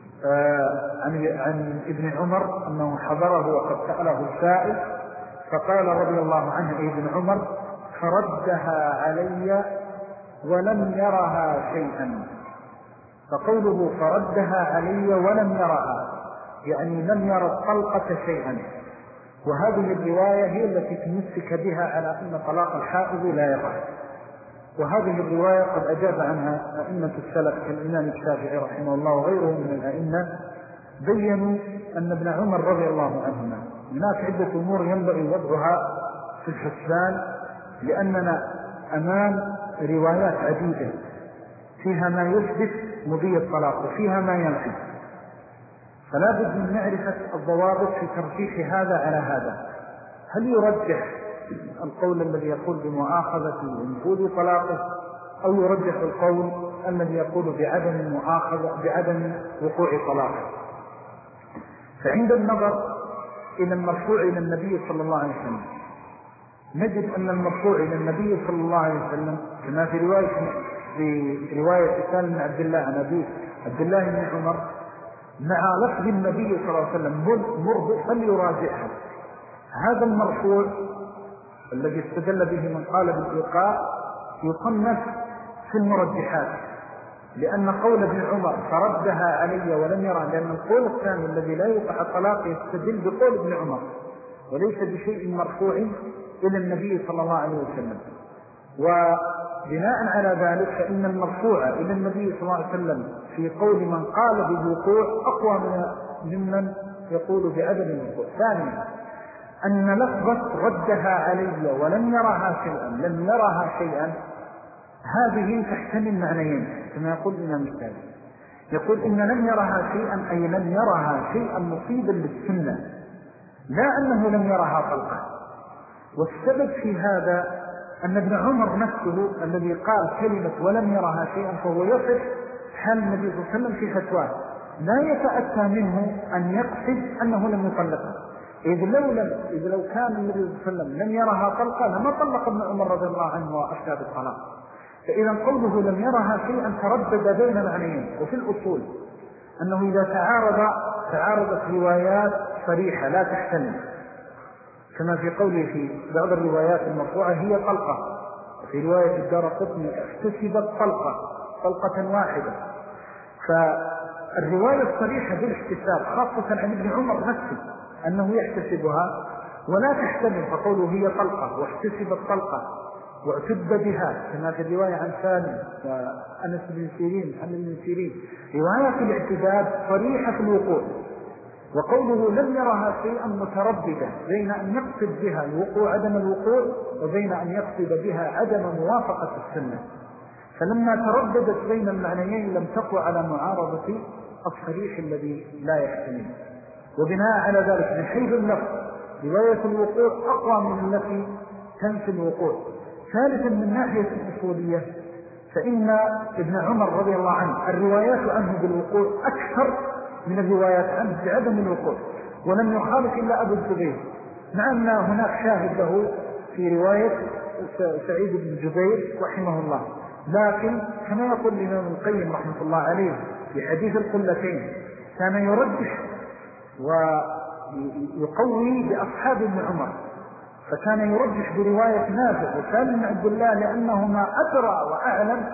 Speaker 1: عن ابن عمر أنه حضره وقد سأله السائل فقال رضي الله عنه أي ابن عمر فردها علي ولم يرها شيئا. فقوله فردها علي ولم يرها يعني لم يرى الطلقة شيئا، وهذه الرواية هي التي تمسك بها على أن طلاق الحائض لا يقع. وهذه الرواية قد أجاب عنها أئمة السلف كالإمام الشافعي رحمه الله وغيره من الأئمة، بيّنوا أن ابن عمر رضي الله عنهما هناك عدة أمور ينبغي وضعها في الحسبان، لأننا أمام روايات عديدة فيها ما يثبت مضي الطلاق وفيها ما ينفي، فلا بد من معرفة الضوابط في ترجيح هذا على هذا. هل يرجح القول الذي يقول بمؤاخذة ونفوذ طلاقه، أو يرجح القول الذي يقول بعدم وقوع طلاق. فعند النظر إلى المرفوع إلى النبي صلى الله عليه وسلم نجد أن المرفوع إلى النبي صلى الله عليه وسلم كما في رواية سالم بن عبد الله عن أبيه عبد الله بن عمر مع لفظ النبي صلى الله عليه وسلم مرض فليراجعها. هذا المرفوع الذي استدل به من قال بالإيقاع يصنف في المرجحات، لأن قول ابن عمر فردها علي ولم يرى، لأن القول الثاني الذي لا يوقع الطلاق يستدل بقول ابن عمر وليس بشيء مرفوع إلى النبي صلى الله عليه وسلم. وبناء على ذلك فإن المرفوع إلى النبي صلى الله عليه وسلم في قول من قال بالوقوع أقوى ممن يقول بعدم الوقوع. ثانيا أن لفظة ردها علي ولم يرها شيئا هذه تحتمل معنيين كما يقول الإمام الشافعي، يقول إن لم يرها شيئا أي لم يرها شيئا مصيبا للسنة، لا أنه لم يرها طلقة. والسبب في هذا أن ابن عمر نفسه الذي قال كلمة ولم يرها شيئا فهو يصف حال النبي صلى الله عليه وسلم في فتواه، لا يتأتى منه أن يقصد أنه لم يطلقها، إذ لو كان النبي صلى الله عليه وسلم لم يرها طلقة لما طلق ابن عمر رضي الله عنه وأفتى بالطلاق. فإذا قوله لم يرها شيئا تردد بين معنيين. وفي الأصول أنه إذا تعارضت روايات صريحة لا تحتمل، كما في قوله في بعض الروايات المرفوعة هي طلقة، وفي رواية الدارقطني اكتسبت طلقة واحدة، فالرواية الصريحة بالاحتساب خاصة عن ابن عمر نفسه أنه يحتسبها ولا تحتمل، فقوله هي طلقة واحتسبت طلقة واعتد بها كما في الرواية عن سالم وأنس بن سيرين محمد بن سيرين رواية الاعتداد صريحة في الوقوع. وقوله لم يرها شيئا مترددا بين أن يقصد بها الوقوع عدم الوقوع وبين أن يقصد بها عدم موافقة السنة، فلما ترددت بين المعنيين لم تقع على معارضة الصريح الذي لا يحتمل. وبناء على ذلك من حيث اللفظ رواية الوقوع أقوى من التي تنفي الوقوع. ثالثا من ناحية الأصولية فإن ابن عمر رضي الله عنه الروايات عنه بالوقوع أكثر من الروايات عنه بعدم الوقوع، ولم يخالف إلا أبو الزبير، مع أن هناك شاهد له في رواية سعيد بن جبير رحمه الله، لكن كما يقول الإمام القيم رحمه الله عليه في حديث القلتين كان يرجح ويقوي بأصحاب ابن عمر، فكان يرجح برواية نافع وسالم بن عبد الله لأنهما أدرى وأعلم.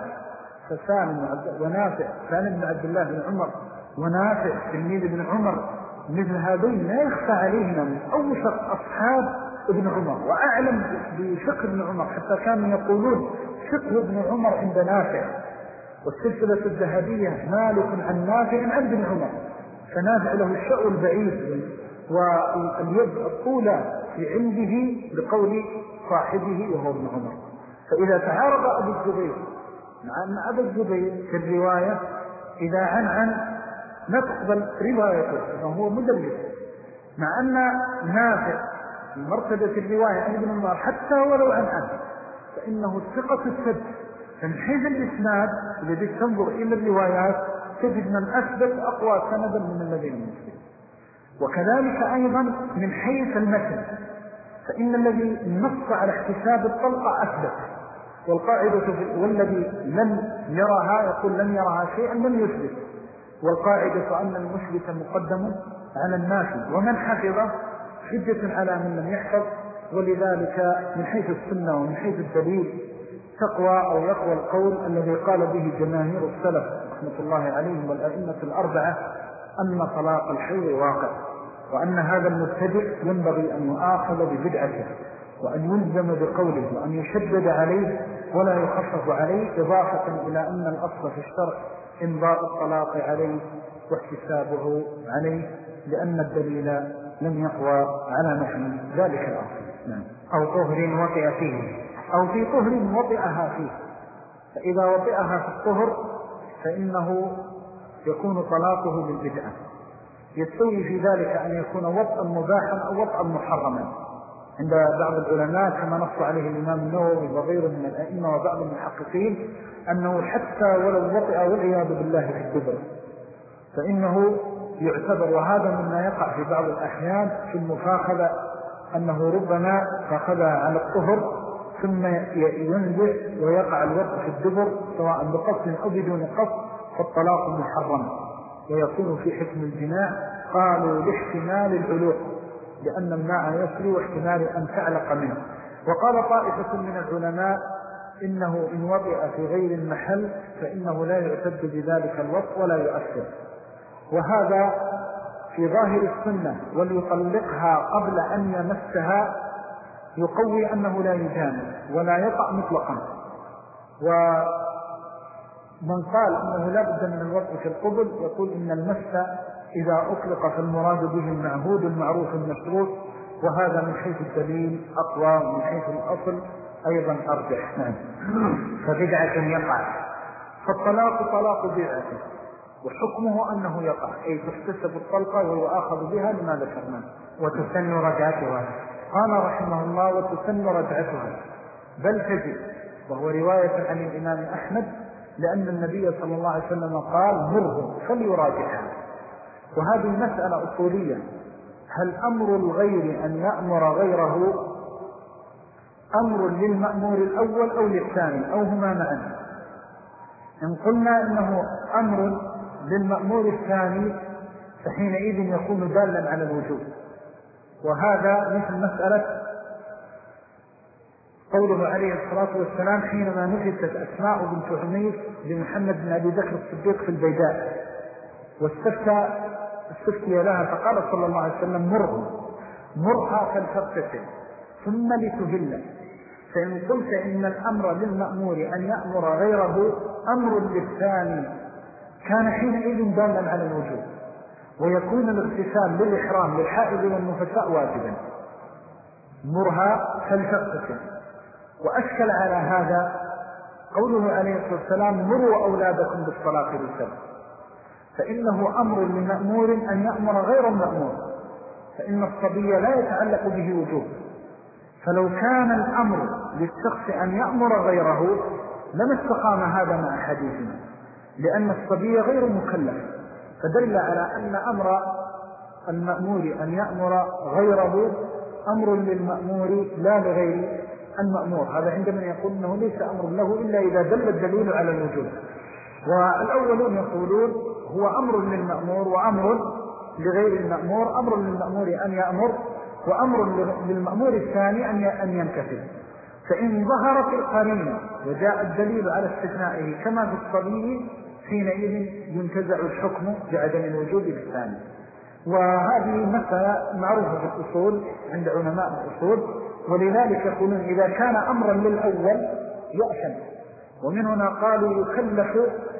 Speaker 1: سالم بن عبد الله بن عمر ونافع تلميذ ابن عمر مثل هذين لا يخفى عليهما من أوثق أصحاب ابن عمر وأعلم بفقه ابن عمر، حتى كانوا يقولون فقه ابن عمر عند نافع، والسلسلة الذهبية مالك عن نافع عن ابن عمر، فنافع له الشأو البعيد واليد الطولة في عنده بقول صاحبه وهو ابن عمر. فإذا تعارض أبو الزبير مع أن أبو الزبير في الرواية إذا عن لا تقبل روايته وهو مدلس، مع أن نافع في مرتبة الرواية عن ابن عمر حتى ولو عن فإنه الثقة السد. فمن حيث الإسناد الذي تنظر إلى الروايات تجد من أثبت أقوى سندا من الذين المسلم. وكذلك أيضا من حيث المتن فإن الذي نص على احتساب الطلقة أثبت، والذي لم يرها يقول لم يرها شيئا لم يثبت، والقاعدة أن المثبت مقدم على النافي، ومن حفظ حجة على من لم يحفظ. ولذلك من حيث السنة ومن حيث الدليل تقوى أو يقوى القول الذي قال به جماهير السلف رحمة الله عليهم والأئمة الأربعة أن طلاق الحيض واقع، وأن هذا المبتدئ ينبغي أن يؤاخذ ببدعته وأن يلزم بقوله وأن يشدد عليه ولا يخفف عليه، إضافة إلى أن الأصل في الشرع إمضاء الطلاق عليه واحتسابه عليه، لأن الدليل لم يقوى على نحن ذلك الأصل.
Speaker 2: أو طهر وطئ فيه،
Speaker 1: أو في طهر وطئها فيه، فإذا وطئها في الطهر فإنه يكون طلاقه بالبدعة. يستوي في ذلك أن يكون وطئا مباحا أو وطئا محرما، عند بعض العلماء كما نص عليه الإمام النووي وغيره من الأئمة وبعض المحققين أنه حتى ولو وطئ والعياذ بالله في الدبر فإنه يعتبر، وهذا مما يقع في بعض الأحيان في المفاخذة، أنه ربما فاخذها على الطهر ثم ينزل ويقع الوطء في الدبر سواء بقصد أو بدون قصد، فالطلاق محرم ويكون في حكم الجماع. قالوا لاحتمال العلوق لأن الماء يسري واحتمال أن تعلق منه. وقال طائفة من العلماء إنه إن وطئ في غير المحل فإنه لا يعتد بذلك الوطء ولا يؤثر، وهذا في ظاهر السنة، وليطلقها قبل أن يمسها يقوي أنه لا يجامل ولا يقع مطلقا. ومن قال أنه لا بد من الوطء في القبل يقول إن المس إذا أطلق فالمراد به المعهود المعروف المشروط، وهذا من حيث الدليل أقوى، من حيث الأصل أيضا أرجح.
Speaker 2: فبدعة يقع.
Speaker 1: فالطلاق طلاق بدعة وحكمه أنه يقع، أي تكتسب الطلقة ويؤاخذ بها لما ذكرنا.
Speaker 2: وتسن رجعتها.
Speaker 1: قال رحمه الله وتسن رجعتها، بل تجب، وهو رواية عن الإمام أحمد، لأن النبي صلى الله عليه وسلم قال مره فليراجعها. وهذه مسألة أصولية، هل أمر الغير أن يأمر غيره أمر للمأمور الأول أو للثاني أو هما معا؟ إن قلنا إنه أمر للمأمور الثاني فحينئذ يكون دالا على الوجوب، وهذا مثل مسألة قوله عليه الصلاة والسلام حينما نفست أسماء بنت عميس لمحمد بن أبي بكر الصديق في البيداء واستفتي لها، فقال صلى الله عليه وسلم مرها فلتغتسل ثم لتهل. فإن قلت إن الأمر للمأمور أن يأمر غيره أمر للثاني كان حينئذ دالا على الوجوب، ويكون الاغتسال للإحرام للحائض والنفساء واجبا، مرها فلتغتسل. وأشكل على هذا قوله عليه الصلاة والسلام مروا أولادكم بالصلاة للسبب، فإنه أمر للمأمور أن يأمر غير المأمور، فإن الصبي لا يتعلق به وجوب. فلو كان الأمر للشخص أن يأمر غيره لما استقام هذا مع حديثنا، لأن الصبي غير مكلف، فدل على أن أمر المأمور أن يأمر غيره أمر للمأمور لا لغير المأمور. هذا عندما يقول أنه ليس أمر له إلا إذا دل الدليل على الوجوب. والأولون يقولون هو أمر للمأمور وأمر لغير المأمور، أمر للمأمور أن يأمر وأمر للمأمور الثاني أن ينكفل. فإن ظهرت القرينة وجاء الدليل على استثنائه كما في الصبي حينئذ ينتزع الحكم بعدم الوجوب للثاني. وهذه مسألة معروفة في الأصول عند علماء الأصول، ولذلك يقولون إذا كان أمرا للأول يأثم، ومن هنا قالوا يكلف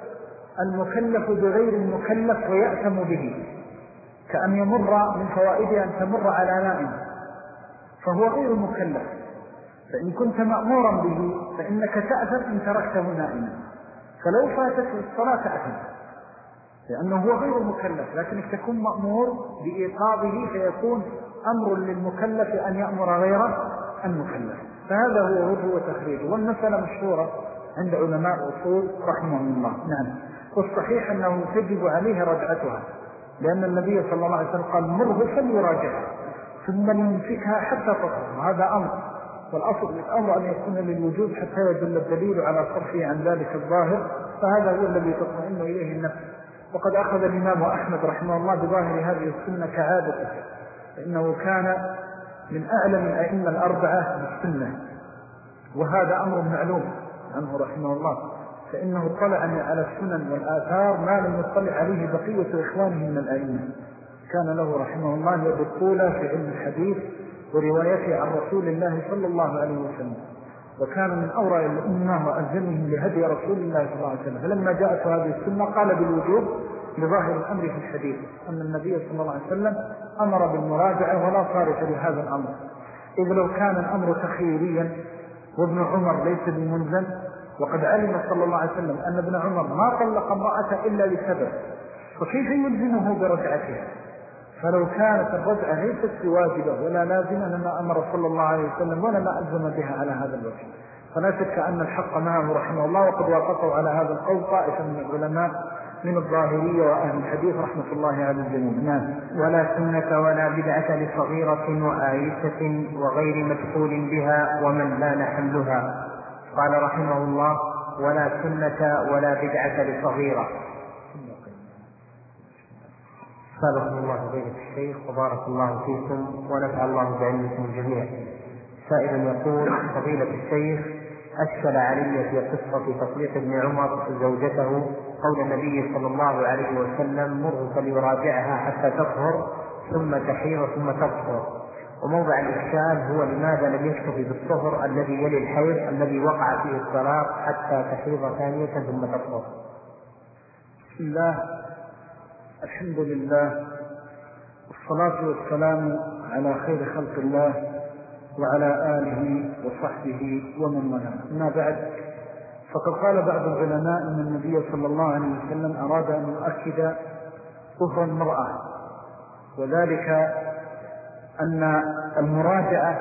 Speaker 1: المكلف بغير المكلف ويأثم به، كأن يمر من فوائده أن تمر على نائم فهو غير مكلف، فإن كنت مأمورا به فإنك تأثم إن تركته نائما، فلو فاتته الصلاة تأثم لأنه هو غير مكلف، لكنك تكون مأمور بإيقاظه فيكون أمر للمكلف أن يأمر غير المكلف. فهذا هو وجه وتخريج، والمسألة مشهورة عند علماء الأصول رحمهم الله. نعم. والصحيح أنه تجب عليه رجعتها، لأن النبي صلى الله عليه وسلم قال مره فليراجعها ثم ليمسكها حتى تطهر، هذا أمر، والأصل الأمر أن يكون للوجود حتى يدل الدليل على صرفه عن ذلك الظاهر، فهذا هو الذي تطمئن إليه النفس. وقد أخذ الإمام أحمد رحمه الله بظاهر هذه السنة كعادته، فإنه كان من أعلم الأئمة الأربعة بالسنة، وهذا أمر معلوم عنه رحمه الله، فإنه اطلع على السنن والآثار ما لم يطلع عليه بقية إخوانه من الأئمة. كان له رحمه الله يد الطولة في علم الحديث وروايته عن رسول الله صلى الله عليه وسلم، وكان من أوراء الأمة وألزمهم لهدي رسول الله صلى الله عليه وسلم. فلما جاءت هذه السنة قال بالوجوب لظاهر الأمر في الحديث أن النبي صلى الله عليه وسلم أمر بالمراجعة ولا صارف لهذا الأمر، إذ لو كان الأمر تخييريا وابن عمر ليس بمنزل، وقد علم صلى الله عليه وسلم أن ابن عمر ما طلق امرأة إلا لسبب، فكيف يلزمه برجعتها؟ فلو كانت الرجعة ليست بواجبة ولا لازمة لما أمر صلى الله عليه وسلم ولا ما ألزم بها على هذا الوجه. فلا شك أن الحق معه رحمه الله، وقد وافقوا على هذا القول طائفة من العلماء من الظاهرية وأهل الحديث رحمة الله على الجميع. نعم.
Speaker 2: ولا سنة ولا بدعة لصغيرة وآيسة وغير مدخول بها ومن لا حملها. قال رحمه الله: ولا سنة ولا بدعة لصغيرة. سابقكم الله فضيلة الشيخ وبارك الله فيكم ونفع الله بعلمكم الجميع. سائل يقول: فضيلة الشيخ، أشكل علي في قصة تطليق ابن عمر زوجته قول النبي صلى الله عليه وسلم: مره فليراجعها حتى تطهر ثم تحيض ثم تطهر. وموضع الإشكال هو لماذا لم يكتفي بالطهر الذي يلي الحيض الذي وقع فيه الطلاق حتى تحيض ثانية ثم تطهر.
Speaker 1: بسم الله، الحمد لله، والصلاة والسلام على خير خلق الله وعلى آله وصحبه ومن والاه. أما بعد، فقد قال بعض العلماء أن النبي صلى الله عليه وسلم أراد أن يؤكد طهر المرأة، وذلك أن المراجعة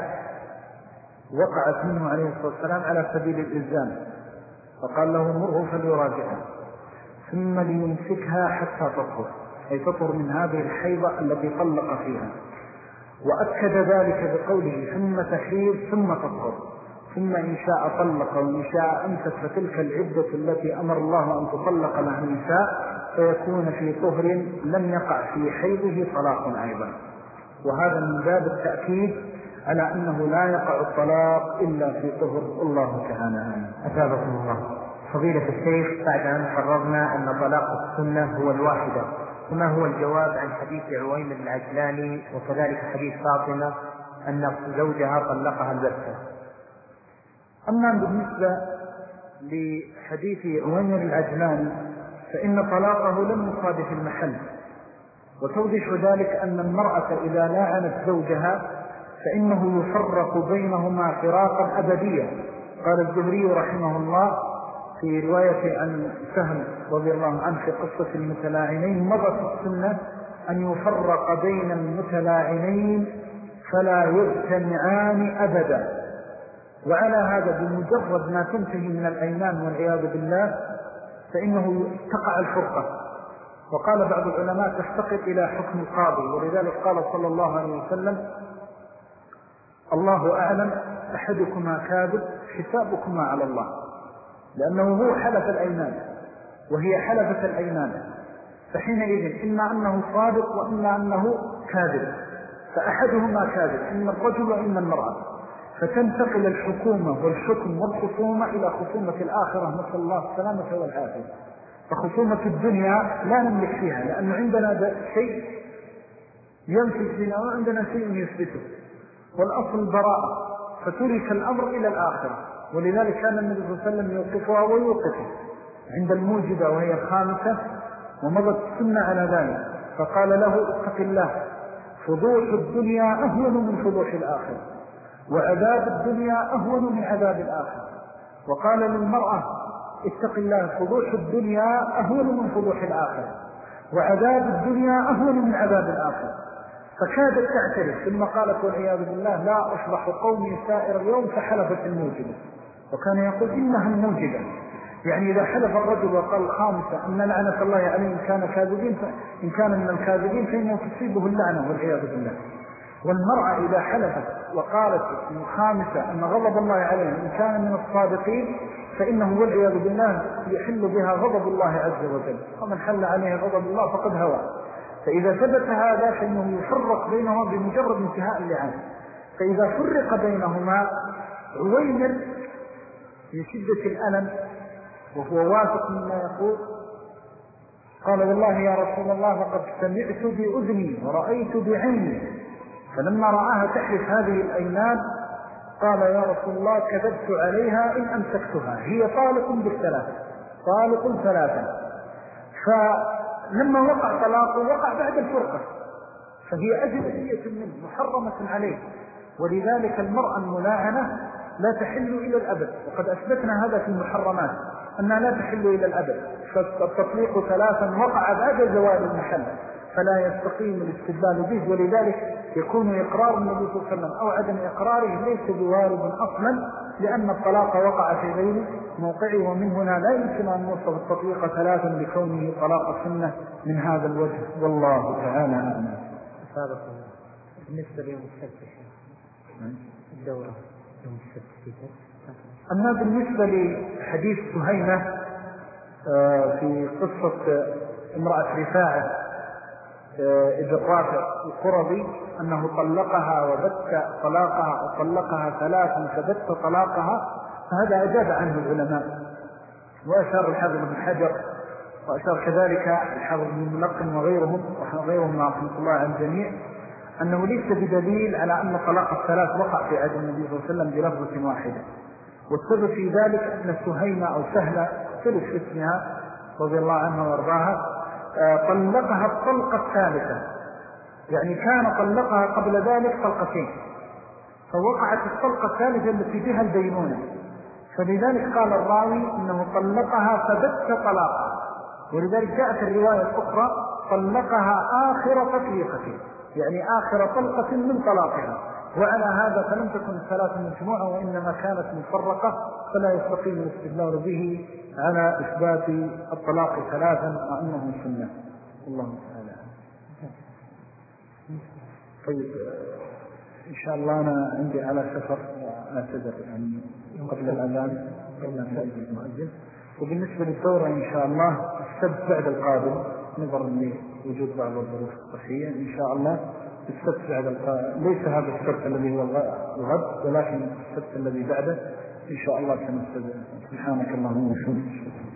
Speaker 1: وقعت منه عليه الصلاة والسلام على سبيل الإلزام، فقال له: مره فليراجعها ثم ليمسكها حتى تطهر، أي تطهر من هذه الحيضة التي طلق فيها. وأكد ذلك بقوله: ثم تحيض ثم تطهر، ثم إن شاء طلق وإن شاء أمسك، فتلك العدة التي أمر الله أن تطلق لها النساء، فيكون في طهر لم يقع في حيضه طلاق أيضا. وهذا من باب التأكيد على أنه لا يقع الطلاق إلا في طهر. الله تعالى
Speaker 2: أثابكم الله. فضيلة الشيخ، بعد أن قررنا أن طلاق السنة هو الواحدة، فما هو الجواب عن حديث عويمر العجلاني وكذلك حديث فاطمة أن زوجها طلقها البتة؟
Speaker 1: أما بالنسبة لحديث عويمر العجلاني فإن طلاقه لم يصادف المحل، وتوضح ذلك أن المرأة إذا لاعنت زوجها فإنه يفرق بينهما فراقا أبديا. قال الزهري رحمه الله في رواية عن سهل رضي الله عنه في قصة المتلاعنين: مضت السنة أن يفرق بين المتلاعنين فلا يجتمعان أبدا. وعلى هذا بمجرد ما تنتهي من الأيمان والعياذ بالله فإنه تقع الفرقة. وقال بعض العلماء: تفتقر إلى حكم القاضي، ولذلك قال صلى الله عليه وسلم: الله أعلم، أحدكما كاذب، حسابكما على الله. لأنه هو حلف الأيمان وهي حلفة الأيمان، فحينئذ إما أنه صادق وإما أنه كاذب، فأحدهما كاذب، إما الرجل وإما المرأة، فتنتقل الحكومة والحكم والخصومة إلى خصومة الآخرة، نسأل الله السلامة والعافية. فخصومة الدنيا لا نملك فيها، لأن عندنا شيء ينفذ فينا وعندنا شيء يثبته، والأصل البراءة، فترك الأمر إلى الآخرة. ولذلك كان النبي صلى الله عليه وسلم يوقفها ويوقفها عند الموجبة وهي الخامسة، ومضت السنة على ذلك، فقال له: اتق الله، فضوح الدنيا أهون من فضوح الآخرة، وعذاب الدنيا أهون من عذاب الآخرة. وقال للمرأة: اتق الله، فضوح الدنيا أهون من فضوح الآخرة، وعذاب الدنيا أهون من عذاب الآخرة. فكادت تعترف، ثم قالت: والعياذ بالله، لا أصبح قومي سائر اليوم، فحلفت الموجبة. وكان يقول: إنها الموجبة، يعني إذا حلف الرجل وقال الخامسة أن لعنة الله عليه إن كان كاذبين، إن كان من الكاذبين فإنه تصيبه اللعنة والعياذ بالله. والمرأة إذا حلفت وقالت الخامسة أن غضب الله عليه إن كان من الصادقين، فإنه والعياذ بالله يحل بها غضب الله عز وجل، ومن حل عليه غضب الله فقد هوى. فإذا ثبت هذا فإنه يفرق بينهما بمجرد انتهاء اللعان. فإذا فرق بينهما، عويمر في شدة الألم وهو واثق مما يقول قال: والله يا رسول الله، لقد سمعت بأذني ورأيت بعيني. فلما رآها تحلف هذه الأيمان قال: يا رسول الله، كذبت عليها إن أمسكتها، هي طالق بالثلاثة، طالق ثلاثة. فلما وقع طلاقه وقع بعد الفرقة، فهي أجنبية منه محرمة عليه. ولذلك المرأة الملاعنة لا تحل إلى الأبد، وقد أثبتنا هذا في المحرمات أنها لا تحل إلى الأبد. فالتطليق ثلاثا وقع بعد زوال المحل، فلا يستقيم الاستدلال به، ولذلك يكون إقرار النبي صلى الله عليه وسلم أو عدم إقراره ليس بوارد أصلا، لأن الطلاق وقع في غير موقعه، ومن هنا لا يمكن أن نوصف التطليق ثلاثا لكونه طلاق السنة من هذا الوجه، والله تعالى أعلم.
Speaker 2: بالنسبة ليوم السبت الدورة يوم السبت في
Speaker 1: أما بالنسبة لحديث سهيمة في قصة امرأة رفاعة ابن رافع القرظي أنه طلقها وبت طلاقها وطلقها ثلاثا فبت طلاقها، فهذا أجاب عنه العلماء، وأشار الحافظ بن حجر وأشار كذلك الحافظ بن ملقن وغيرهم رحمة الله عن الجميع أنه ليس بدليل على أن طلاق الثلاث وقع في عهد النبي صلى الله عليه وسلم بلفظة واحدة. والسبب في ذلك أن سهيمة أو سهلة ثلث اسمها رضي الله عنها وارضاها طلقها الطلقة الثالثة، يعني كان طلقها قبل ذلك طلقتين، فوقعت الطلقة الثالثة التي فيها البينونة، فلذلك قال الراوي إنه طلقها فبت طلاقها، ولذلك جاءت الرواية الأخرى طلقها آخر تطليقة، يعني آخر طلقة من طلاقها، وعلى هذا فلم تكن الثلاث مجموعة وإنما كانت مفرقة، فلا يستقيم الاستدلال به على إثبات الطلاق ثلاثا وأنه سنة. الله تعالى. طيب إن شاء الله أنا عندي على سفر وأعتذر يعني قبل الأذان قبل أن نأذن المؤذن. وبالنسبة للدورة إن شاء الله السبت بعد القادم، نظرا لوجود بعض الظروف الصحية إن شاء الله السبت بعد القادم، ليس هذا السبت الذي هو الغد ولكن السبت الذي بعده إن شاء الله سنستدعي. سبحانك اللهم وبحمدك.